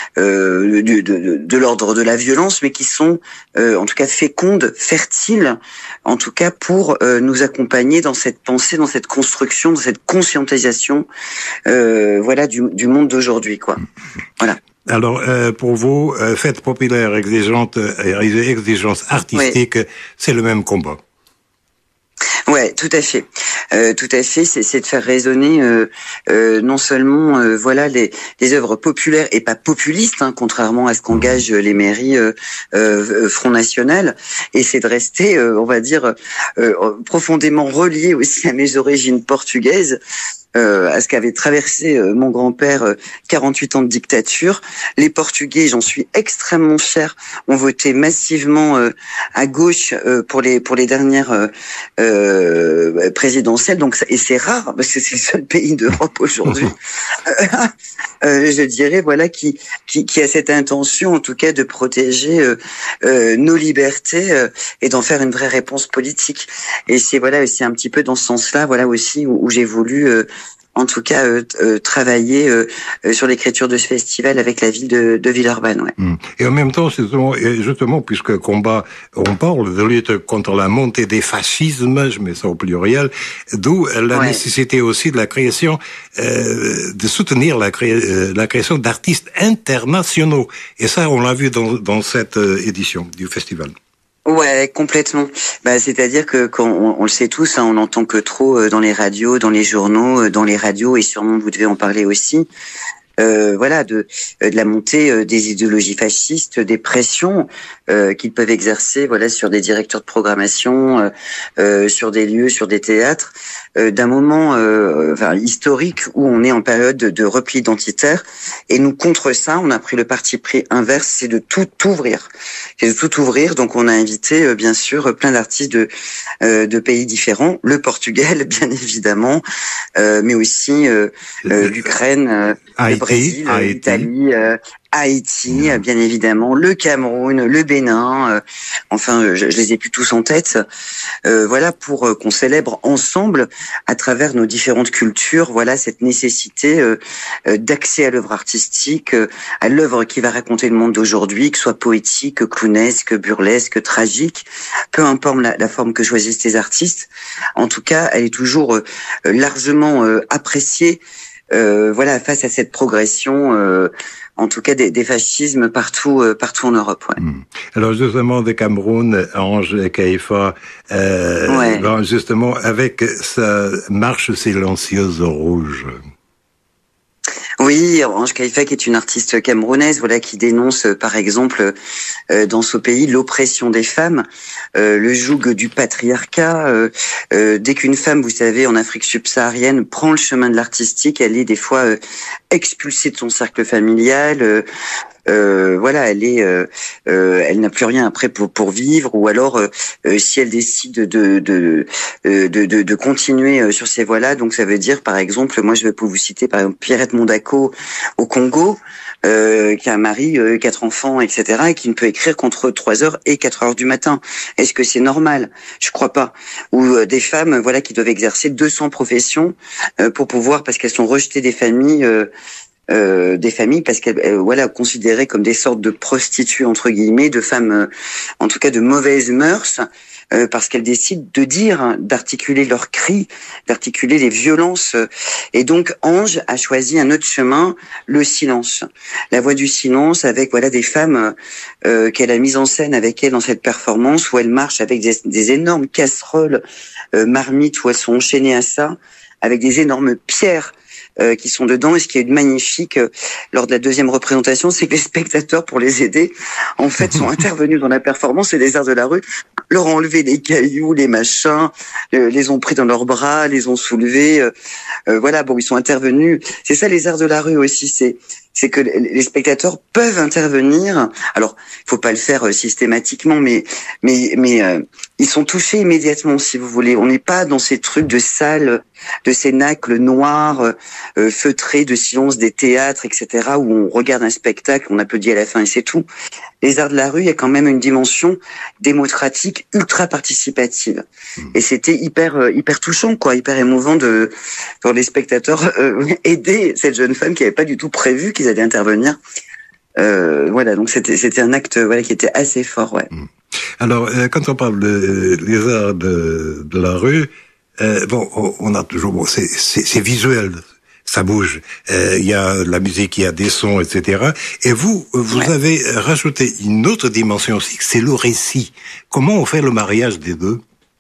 de l'ordre de la violence, mais qui sont en tout cas fécondes, fertiles, en tout cas pour nous accompagner dans cette pensée, dans cette construction, dans cette conscientisation du monde d'aujourd'hui, quoi. Voilà. Alors, pour vous, fête populaire, exigence artistique, c'est le même combat. Ouais, tout à fait. C'est de faire résonner non seulement les œuvres populaires et pas populistes, contrairement à ce qu'engagent les mairies Front National, et c'est de rester, profondément relié aussi à mes origines portugaises. À ce qu'avait traversé mon grand-père, 48 ans de dictature. Les Portugais, j'en suis extrêmement fier, ont voté massivement à gauche pour les dernières présidentielles. Donc, et c'est rare parce que c'est le seul pays d'Europe aujourd'hui. Je dirais qui a cette intention en tout cas de protéger nos libertés et d'en faire une vraie réponse politique. Et c'est un petit peu dans ce sens-là aussi où j'ai voulu en tout cas travailler sur l'écriture de ce festival avec la ville de Villeurbanne. Ouais. Et en même temps, justement, puisque on parle de lutte contre la montée des fascismes, je mets ça au pluriel, d'où la nécessité aussi de la création, de soutenir la création d'artistes internationaux. Et ça, on l'a vu dans cette édition du festival. Ouais, complètement. C'est-à-dire que quand on le sait tous, on n'entend que trop dans les radios, dans les journaux, dans les radios, et sûrement vous devez en parler aussi. voilà, de la montée des idéologies fascistes, des pressions qu'ils peuvent exercer, voilà, sur des directeurs de programmation, sur des lieux, sur des théâtres, d'un moment historique où on est en période de repli identitaire. Et nous, contre ça, on a pris le parti pris inverse, c'est de tout ouvrir. Donc on a invité bien sûr plein d'artistes de pays différents, le Portugal bien évidemment, mais aussi l'Ukraine, le Brésil, l'Italie, Haïti, bien évidemment, le Cameroun, le Bénin, enfin, je les ai plus tous en tête. Voilà, pour qu'on célèbre ensemble, à travers nos différentes cultures, voilà, cette nécessité d'accès à l'œuvre artistique, à l'œuvre qui va raconter le monde d'aujourd'hui, que ce soit poétique, clownesque, burlesque, tragique, peu importe la forme que choisissent les artistes. En tout cas, elle est toujours largement appréciée, voilà, face à cette progression. En tout cas, des fascismes partout en Europe. Ouais. Alors justement, de Cameroun, Ange Kaifa, justement, avec sa marche silencieuse au rouge. Oui, Ange Kaifa qui est une artiste camerounaise, voilà, qui dénonce par exemple dans ce pays l'oppression des femmes, le joug du patriarcat. Dès qu'une femme, vous savez, en Afrique subsaharienne prend le chemin de l'artistique, elle est des fois expulsée de son cercle familial. Voilà, elle n'a plus rien après pour vivre, ou alors si elle décide de continuer sur ces voies-là, donc ça veut dire par exemple, moi je vais vous citer par exemple Pierrette Mondako au Congo, qui a un mari, 4 enfants, etc., et qui ne peut écrire qu'entre 3h et 4h du matin. Est-ce que c'est normal? Je crois pas. Ou des femmes, voilà, qui doivent exercer 200 professions pour pouvoir, parce qu'elles sont rejetées des familles parce qu'elles voilà, considérées comme des sortes de prostituées entre guillemets, de femmes en tout cas de mauvaises mœurs, parce qu'elles décident de dire, d'articuler leurs cris, d'articuler les violences. Et donc Ange a choisi un autre chemin, le silence, la voie du silence, avec voilà des femmes qu'elle a mises en scène avec elle dans cette performance, où elle marche avec des énormes casseroles, marmites, où elles sont enchaînées à ça, avec des énormes pierres qui sont dedans. Et ce qui est magnifique lors de la deuxième représentation, c'est que les spectateurs, pour les aider, en fait, sont intervenus dans la performance, et les arts de la rue leur ont enlevé les cailloux, les machins, les ont pris dans leurs bras, les ont soulevés. Voilà, bon, ils sont intervenus. C'est ça les arts de la rue aussi, c'est que les spectateurs peuvent intervenir. Alors, il faut pas le faire systématiquement, mais ils sont touchés immédiatement, si vous voulez. On n'est pas dans ces trucs de salles, de cénacles noirs, feutrés, de silence des théâtres, etc., où on regarde un spectacle, on applaudit à la fin et c'est tout. Les arts de la rue, il y a quand même une dimension démocratique, ultra participative. Et c'était hyper touchant, quoi, hyper émouvant de voir les spectateurs aider cette jeune femme qui avait pas du tout prévu qu'ils allaient intervenir. Voilà, donc c'était un acte, voilà, qui était assez fort, ouais. Alors, quand on parle des arts de la rue, bon, on a toujours, bon, c'est visuel, ça bouge. Il y a la musique, il y a des sons, etc. Et vous avez rajouté une autre dimension aussi, c'est le récit. Comment on fait le mariage des deux?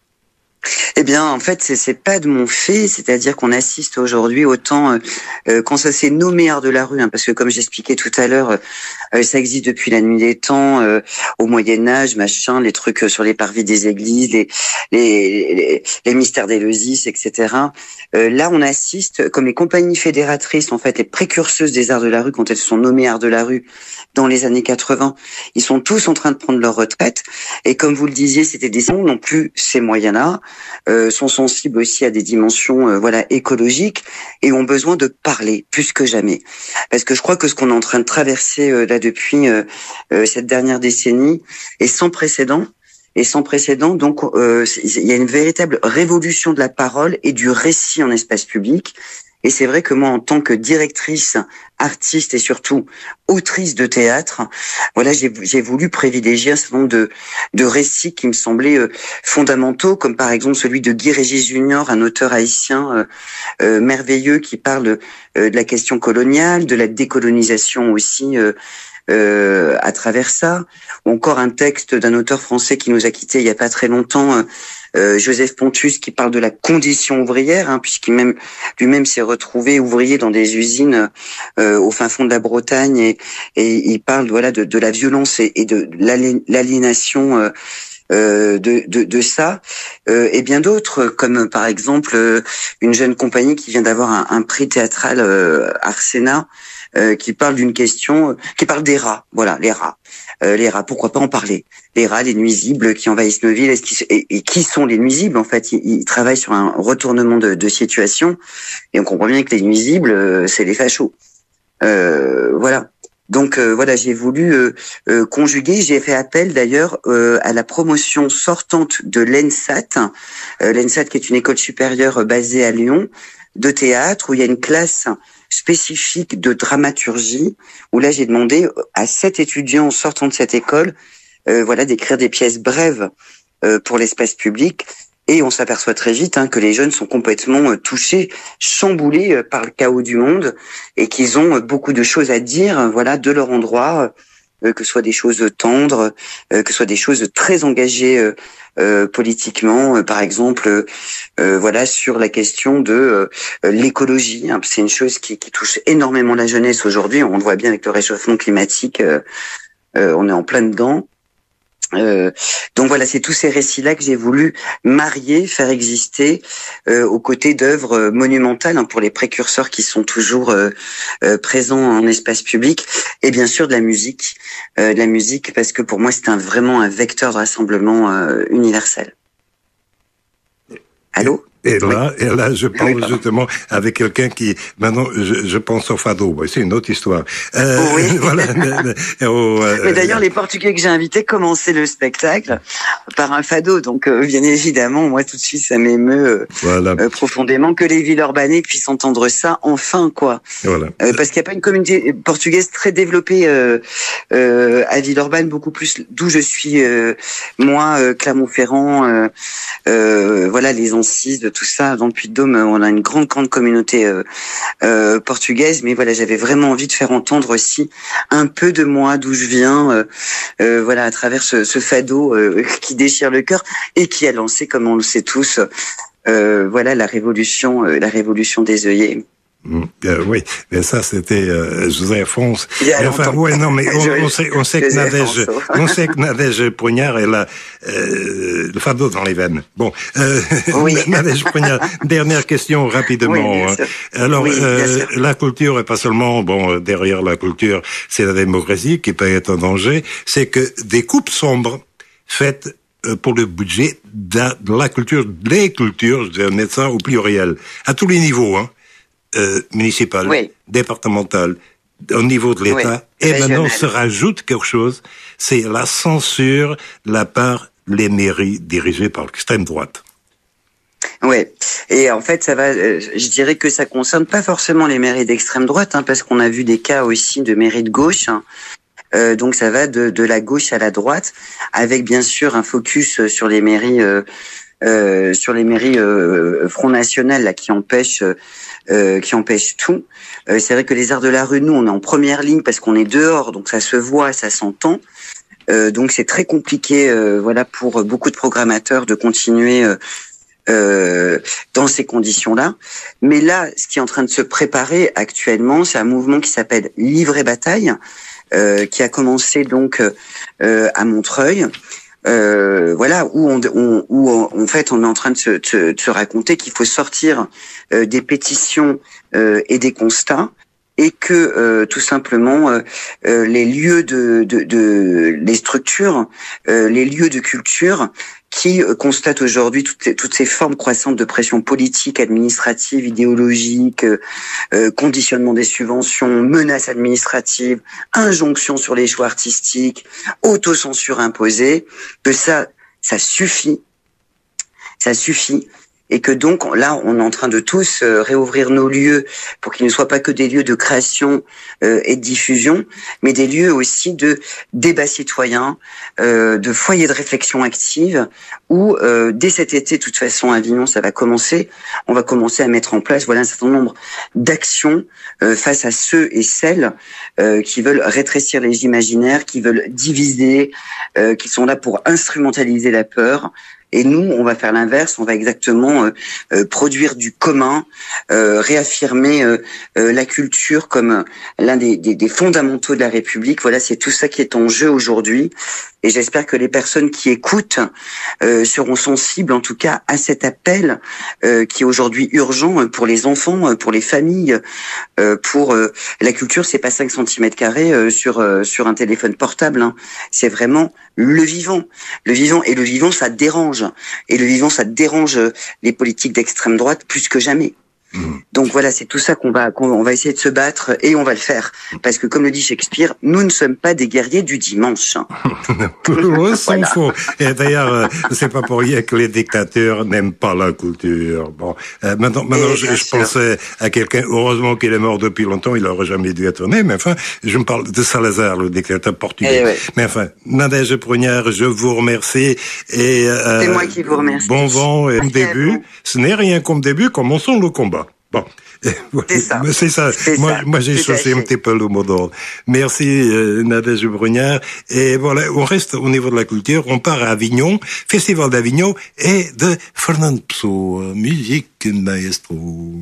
Eh bien, en fait, c'est pas de mon fait, c'est-à-dire qu'on assiste aujourd'hui autant quand ça s'est nommé art de la rue, hein, parce que comme j'expliquais tout à l'heure, ça existe depuis la nuit des temps, au Moyen Âge, machin, les trucs sur les parvis des églises, les mystères d'Éleusis, etc. Là, on assiste, comme les compagnies fédératrices, en fait, les précurseuses des arts de la rue, quand elles sont nommées arts de la rue dans les années 80, ils sont tous en train de prendre leur retraite. Et comme vous le disiez, c'était des gens non plus ces moyens-là, sont sensibles aussi à des dimensions voilà, écologiques, et ont besoin de parler plus que jamais. Parce que je crois que ce qu'on est en train de traverser là depuis cette dernière décennie est sans précédent. Donc il y a une véritable révolution de la parole et du récit en espace public. Et c'est vrai que moi, en tant que directrice, artiste et surtout autrice de théâtre, voilà, j'ai voulu privilégier un certain nombre de récits qui me semblaient fondamentaux, comme par exemple celui de Guy Régis Junior, un auteur haïtien merveilleux qui parle de la question coloniale, de la décolonisation aussi à travers ça. Ou encore un texte d'un auteur français qui nous a quittés il y a pas très longtemps, Joseph Pontus, qui parle de la condition ouvrière, puisqu'il lui-même s'est retrouvé ouvrier dans des usines au fin fond de la Bretagne, et il parle de la violence et de l'aliénation de ça, et bien d'autres, comme par exemple une jeune compagnie qui vient d'avoir un prix théâtral Arsena, qui parle d'une question, qui parle des rats, les rats. Les rats, pourquoi pas en parler? Les rats, les nuisibles qui envahissent nos villes, et qui sont les nuisibles en fait? Ils travaillent sur un retournement de situation, et on comprend bien que les nuisibles, c'est les fachos. Voilà. Donc j'ai voulu conjuguer. J'ai fait appel d'ailleurs à la promotion sortante de l'ENSAT, l'ENSAT qui est une école supérieure basée à Lyon de théâtre, où il y a une classe spécifique de dramaturgie, où là j'ai demandé à 7 étudiants sortant de cette école d'écrire des pièces brèves pour l'espace public. Et on s'aperçoit très vite que les jeunes sont complètement touchés, chamboulés par le chaos du monde, et qu'ils ont beaucoup de choses à dire, de leur endroit, que ce soit des choses tendres, que ce soit des choses très engagées politiquement, par exemple, sur la question de l'écologie. C'est une chose qui touche énormément la jeunesse aujourd'hui. On le voit bien avec le réchauffement climatique. On est en plein dedans. Donc c'est tous ces récits-là que j'ai voulu marier, faire exister aux côtés d'œuvres monumentales pour les précurseurs qui sont toujours présents en espace public, et bien sûr de la musique, parce que pour moi c'est vraiment un vecteur de rassemblement universel. Allô? Et là, je parle justement avec quelqu'un qui, maintenant, je pense au fado. C'est une autre histoire. Oui. Mais d'ailleurs, les Portugais que j'ai invités commençaient le spectacle par un fado. Donc, bien évidemment, moi, tout de suite, ça m'émeut profondément que les Villeurbanais puissent entendre ça, enfin, quoi. Parce qu'il n'y a pas une communauté portugaise très développée à Villeurbanne, beaucoup plus d'où je suis, moi, Clermont-Ferrand, les Ancises, tout ça. Dans le Puy-de-Dôme, on a une grande communauté portugaise, mais j'avais vraiment envie de faire entendre aussi un peu de moi, d'où je viens, à travers ce fado qui déchire le cœur et qui a lancé, comme on le sait tous, la révolution des œillets. Oui, mais ça c'était José Afonso. On sait que Nadège Poignard elle a le fado dans les veines. Bon, Nadège Poignard. Dernière question rapidement. Oui, alors, la culture est pas seulement derrière la culture, c'est la démocratie qui peut être en danger. C'est que des coupes sombres faites pour le budget de la culture, les cultures, je vais mettre ça au pluriel, à tous les niveaux, municipal, départemental, au niveau de l'État, et maintenant se rajoute quelque chose, c'est la censure de la part des mairies dirigées par l'extrême droite. Ouais, et en fait, ça va. Je dirais que ça concerne pas forcément les mairies d'extrême droite, parce qu'on a vu des cas aussi de mairies de gauche. Donc ça va de la gauche à la droite, avec bien sûr un focus sur les mairies. Front National là qui empêche tout. C'est vrai que les arts de la rue, nous on est en première ligne parce qu'on est dehors, donc ça se voit, ça s'entend. Donc c'est très compliqué pour beaucoup de programmateurs de continuer dans ces conditions-là. Mais là, ce qui est en train de se préparer actuellement, c'est un mouvement qui s'appelle Livre et Bataille, qui a commencé donc à Montreuil. Où en fait on est en train de se raconter qu'il faut sortir des pétitions et des constats, et que tout simplement les lieux les structures, les lieux de culture qui constatent aujourd'hui toutes ces formes croissantes de pression politique, administrative, idéologique, conditionnement des subventions, menaces administratives, injonctions sur les choix artistiques, autocensure imposée, que ça suffit. et que donc là, on est en train de tous réouvrir nos lieux pour qu'ils ne soient pas que des lieux de création et de diffusion, mais des lieux aussi de débat citoyen, de foyers de réflexion active, où dès cet été, de toute façon, à Avignon, ça va commencer. On va commencer à mettre en place, un certain nombre d'actions face à ceux et celles qui veulent rétrécir les imaginaires, qui veulent diviser, qui sont là pour instrumentaliser la peur. Et nous, on va faire l'inverse, on va exactement produire du commun, réaffirmer la culture comme l'un des fondamentaux de la République. Voilà, c'est tout ça qui est en jeu aujourd'hui. Et j'espère que les personnes qui écoutent seront sensibles, en tout cas, à cet appel qui est aujourd'hui urgent pour les enfants, pour les familles, pour la culture. C'est pas 5 cm² sur un téléphone portable. Hein. C'est vraiment le vivant. Le vivant, ça dérange. Et le vivant, ça dérange les politiques d'extrême droite plus que jamais. Donc voilà, c'est tout ça qu'on va essayer de se battre, et on va le faire. Parce que comme le dit Shakespeare, nous ne sommes pas des guerriers du dimanche. Oui, s'en fout. Et d'ailleurs, c'est pas pour rien que les dictateurs n'aiment pas la culture. Bon, maintenant, je pensais à quelqu'un, heureusement qu'il est mort depuis longtemps, il aurait jamais dû être né, mais enfin, je me parle de Salazar, le dictateur portugais. Ouais. Mais enfin, Nadège Brunière, je vous remercie, et c'est moi qui vous remercie. Bon vent, et comme début, ce n'est rien comme début, commençons le combat. Bon. C'est ça. Moi, j'ai chaussé un petit peu le mot d'ordre. Merci, Nadège Brunière. Et voilà, on reste au niveau de la culture. On part à Avignon, Festival d'Avignon, et de Fernando Pessoa, musique maestro.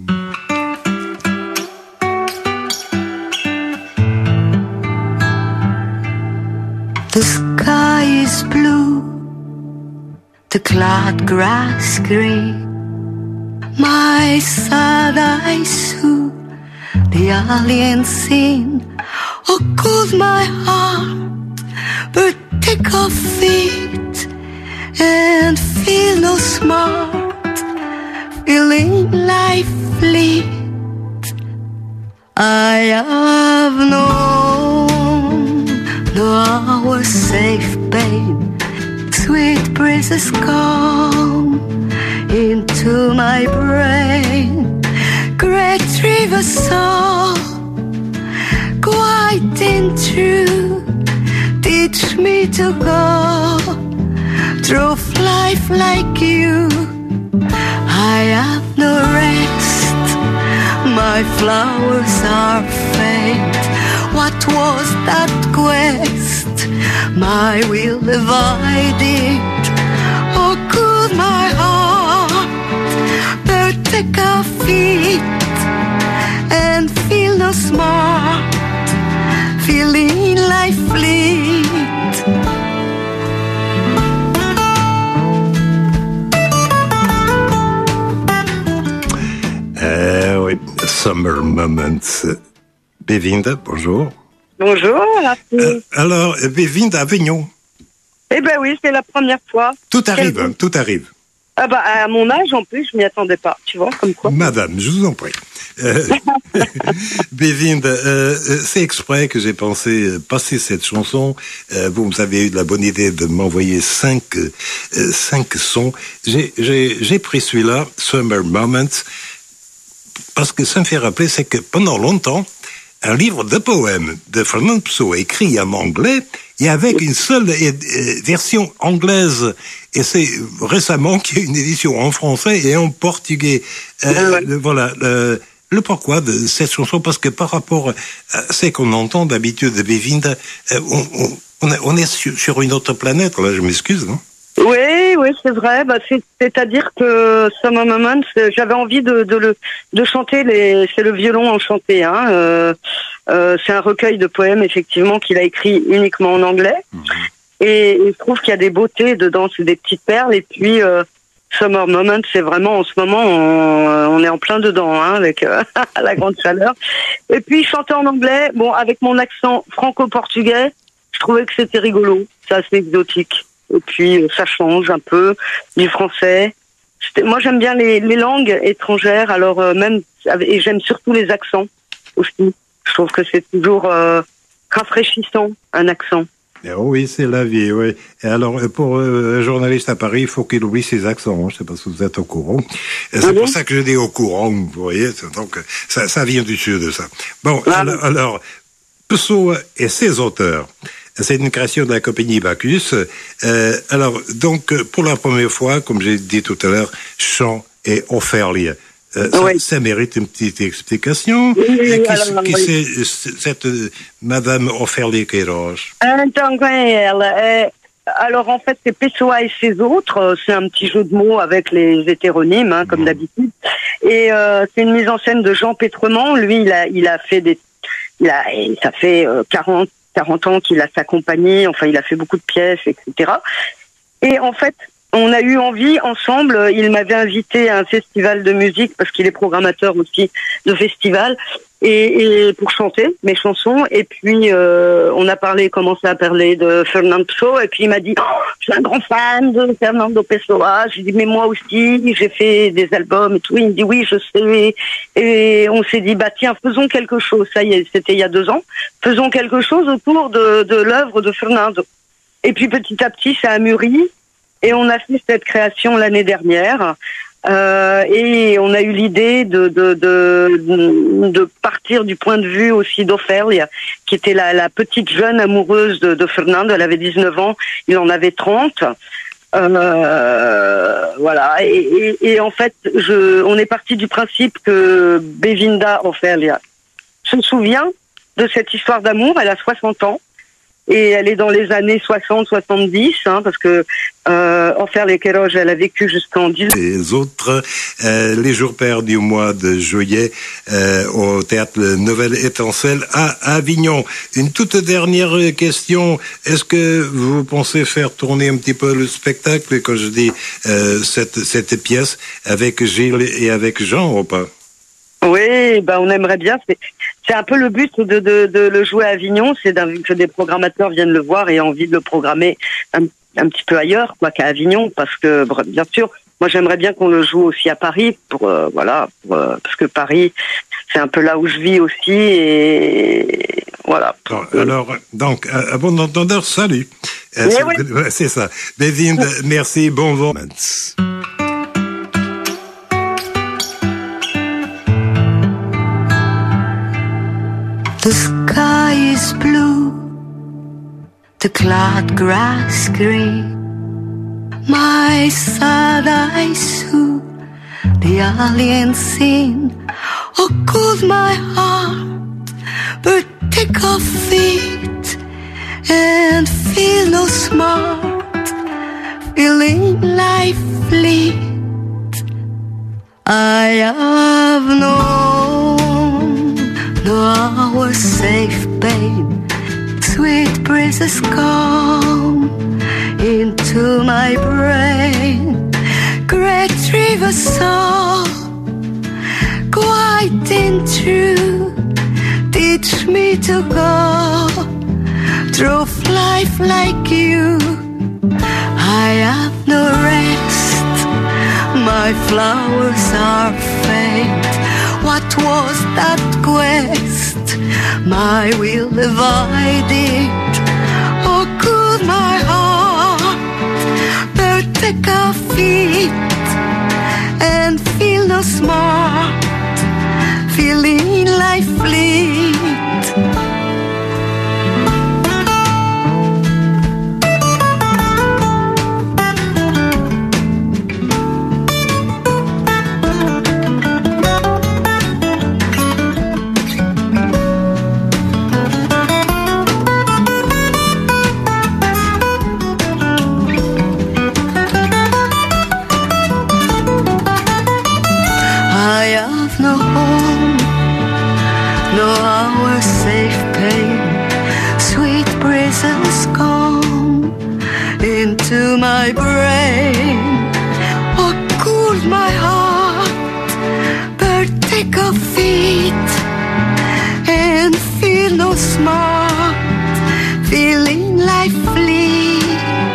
The sky is blue, the clad grass green. My sad eyes who the alien scene. Oh, could my heart but take off feet and feel no smart, feeling life fleet. I have known no hour safe pain, sweet breezes come into my brain, great river song, quite true, teach me to go through life like you. I have no rest, my flowers are faint. What was that quest? My will divided. Oh, could my heart take a feet and feel no smart, feeling life fleet. Oui, Summer Moments. Bem-vinda, bonjour. Bonjour, merci. Alors, bem-vinda à Avignon. Eh ben oui, c'est la première fois. Tout arrive, tout arrive. Ah bah, à mon âge, en plus, je m'y attendais pas, tu vois, comme quoi. Madame, je vous en prie. Bem-vinda, c'est exprès que j'ai pensé passer cette chanson. Vous avez eu la bonne idée de m'envoyer 5 sons. J'ai pris celui-là, Summer Moments, parce que ça me fait rappeler, c'est que pendant longtemps, un livre de poèmes de Fernando Pessoa écrit en anglais et avec une seule version anglaise. Et c'est récemment qu'il y a une édition en français et en portugais. Voilà. Le pourquoi de cette chanson, parce que par rapport à ce qu'on entend d'habitude de Bem-vinda, on est sur une autre planète. Là, je m'excuse, non? Oui, c'est vrai. Bah, c'est-à-dire que Summer Moments, j'avais envie de chanter c'est le violon enchanté, hein. C'est un recueil de poèmes, effectivement, qu'il a écrit uniquement en anglais. Et je trouve qu'il y a des beautés dedans, c'est des petites perles. Et puis, Summer Moments, c'est vraiment, en ce moment, on est en plein dedans, hein, avec la grande chaleur. Et puis, chanter en anglais, bon, avec mon accent franco-portugais, je trouvais que c'était rigolo, c'est assez exotique. Et puis, ça change un peu du français. Moi, j'aime bien les langues étrangères, alors et j'aime surtout les accents aussi. Je trouve que c'est toujours rafraîchissant, un accent. Oui, c'est la vie, oui. Et alors, pour un journaliste à Paris, il faut qu'il oublie ses accents. Je ne sais pas si vous êtes au courant. C'est pour ça que je dis au courant, vous voyez. Donc, ça vient du sud de ça. Bon, alors Pessoa et ses auteurs. C'est une création de la compagnie Bacchus. Alors, donc, pour la première fois, comme j'ai dit tout à l'heure, chant et Ophélia. Ça mérite une petite explication. Qui c'est cette Madame Ophélia Queiroz? Então, alors en fait, c'est Pessoa et ses autres. C'est un petit jeu de mots avec les hétéronymes, comme d'habitude. Et c'est une mise en scène de Jean Pétremont. Lui, il a fait ça fait 40 ans qu'il a sa compagnie. Enfin, il a fait beaucoup de pièces, etc. Et en fait, on a eu envie ensemble, il m'avait invité à un festival de musique parce qu'il est programmateur aussi de festival et pour chanter mes chansons. Et puis on a commencé à parler de Fernando Pessoa et puis il m'a dit je suis un grand fan de Fernando Pessoa. J'ai dit mais moi aussi, j'ai fait des albums et tout. Il me dit oui je sais. Et on s'est dit tiens faisons quelque chose. Ça y est, c'était il y a 2 ans. Faisons quelque chose autour de l'œuvre de Fernando. Et puis petit à petit ça a mûri. Et on a fait cette création l'année dernière et on a eu l'idée de partir du point de vue aussi d'Ophélia, qui était la petite jeune amoureuse de Fernando. Elle avait 19 ans, il en avait 30. Voilà. Et en fait, on est parti du principe que Bevinda Ophélia se souvient de cette histoire d'amour. Elle a 60 ans. Et elle est dans les années 60-70, parce que Ophélia Queiroz, elle a vécu jusqu'en 10 ans. Les autres, les jours pairs du mois de juillet, au théâtre Nouvelle Étincelle à Avignon. Une toute dernière question. Est-ce que vous pensez faire tourner un petit peu le spectacle, quand je dis cette pièce, avec Gilles et avec Jean ou pas? Oui, on aimerait bien. C'est un peu le but de le jouer à Avignon, c'est que des programmateurs viennent le voir et aient envie de le programmer un petit peu ailleurs, qu'à Avignon, parce que bien sûr, moi j'aimerais bien qu'on le joue aussi à Paris, parce que Paris, c'est un peu là où je vis aussi, et voilà. Alors, donc, à bon entendeur, salut. C'est ça. Bevinda, merci, bon vent. The sky is blue, the clad grass green. My sad eyes who the alien scene. Oh, could my heart but take off feet and feel no smart, feeling life fleet. I have no hour safe pain, sweet breezes come into my brain, great rivers song, quite true, teach me to go through life like you. I have no rest, my flowers are faint. What was that quest? My will divided. Oh, could my heart but take a feet and feel no smart, feeling life fleet. To my brain, oh, cool my heart, but take a feet and feel no smart, feeling life fleet,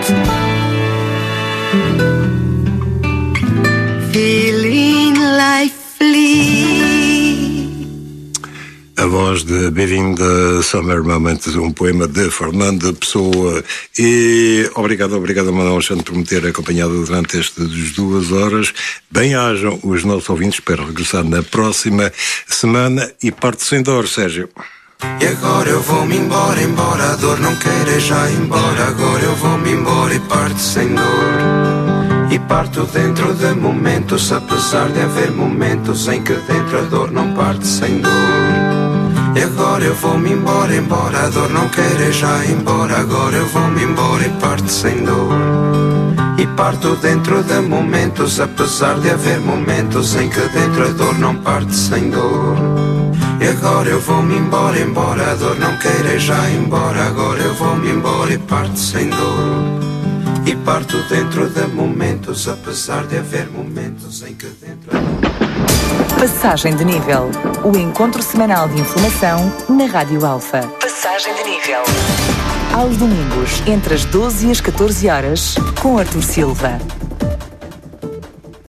feeling life fleet. A voz de Bem-vinda Summer Moment, um poema de Fernando Pessoa. E obrigado Manuel Alexandre por me ter acompanhado durante estas 2 horas. Bem-ajam os nossos ouvintes, espero regressar na próxima semana e parte sem dor, Sérgio. E agora eu vou-me embora, embora a dor não queira já ir embora. Agora eu vou-me embora e parto sem dor. E parto dentro de momentos, apesar de haver momentos em que dentro a dor não parte sem dor. E agora eu vou-me embora, embora a dor não queira já ir embora. Agora eu vou-me embora e parto sem dor. E parto dentro de momentos, apesar de haver momentos em que dentro a dor não parte sem dor. E agora eu vou-me embora, embora a dor não queira já ir embora. Agora eu vou-me embora e parto sem dor. E parto dentro de momentos, apesar de haver momentos em que dentro... Passagem de nível. O encontro semanal de informação na Rádio Alfa. Passagem de nível. Aos domingos, entre as 12 e as 14 horas, com Artur Silva.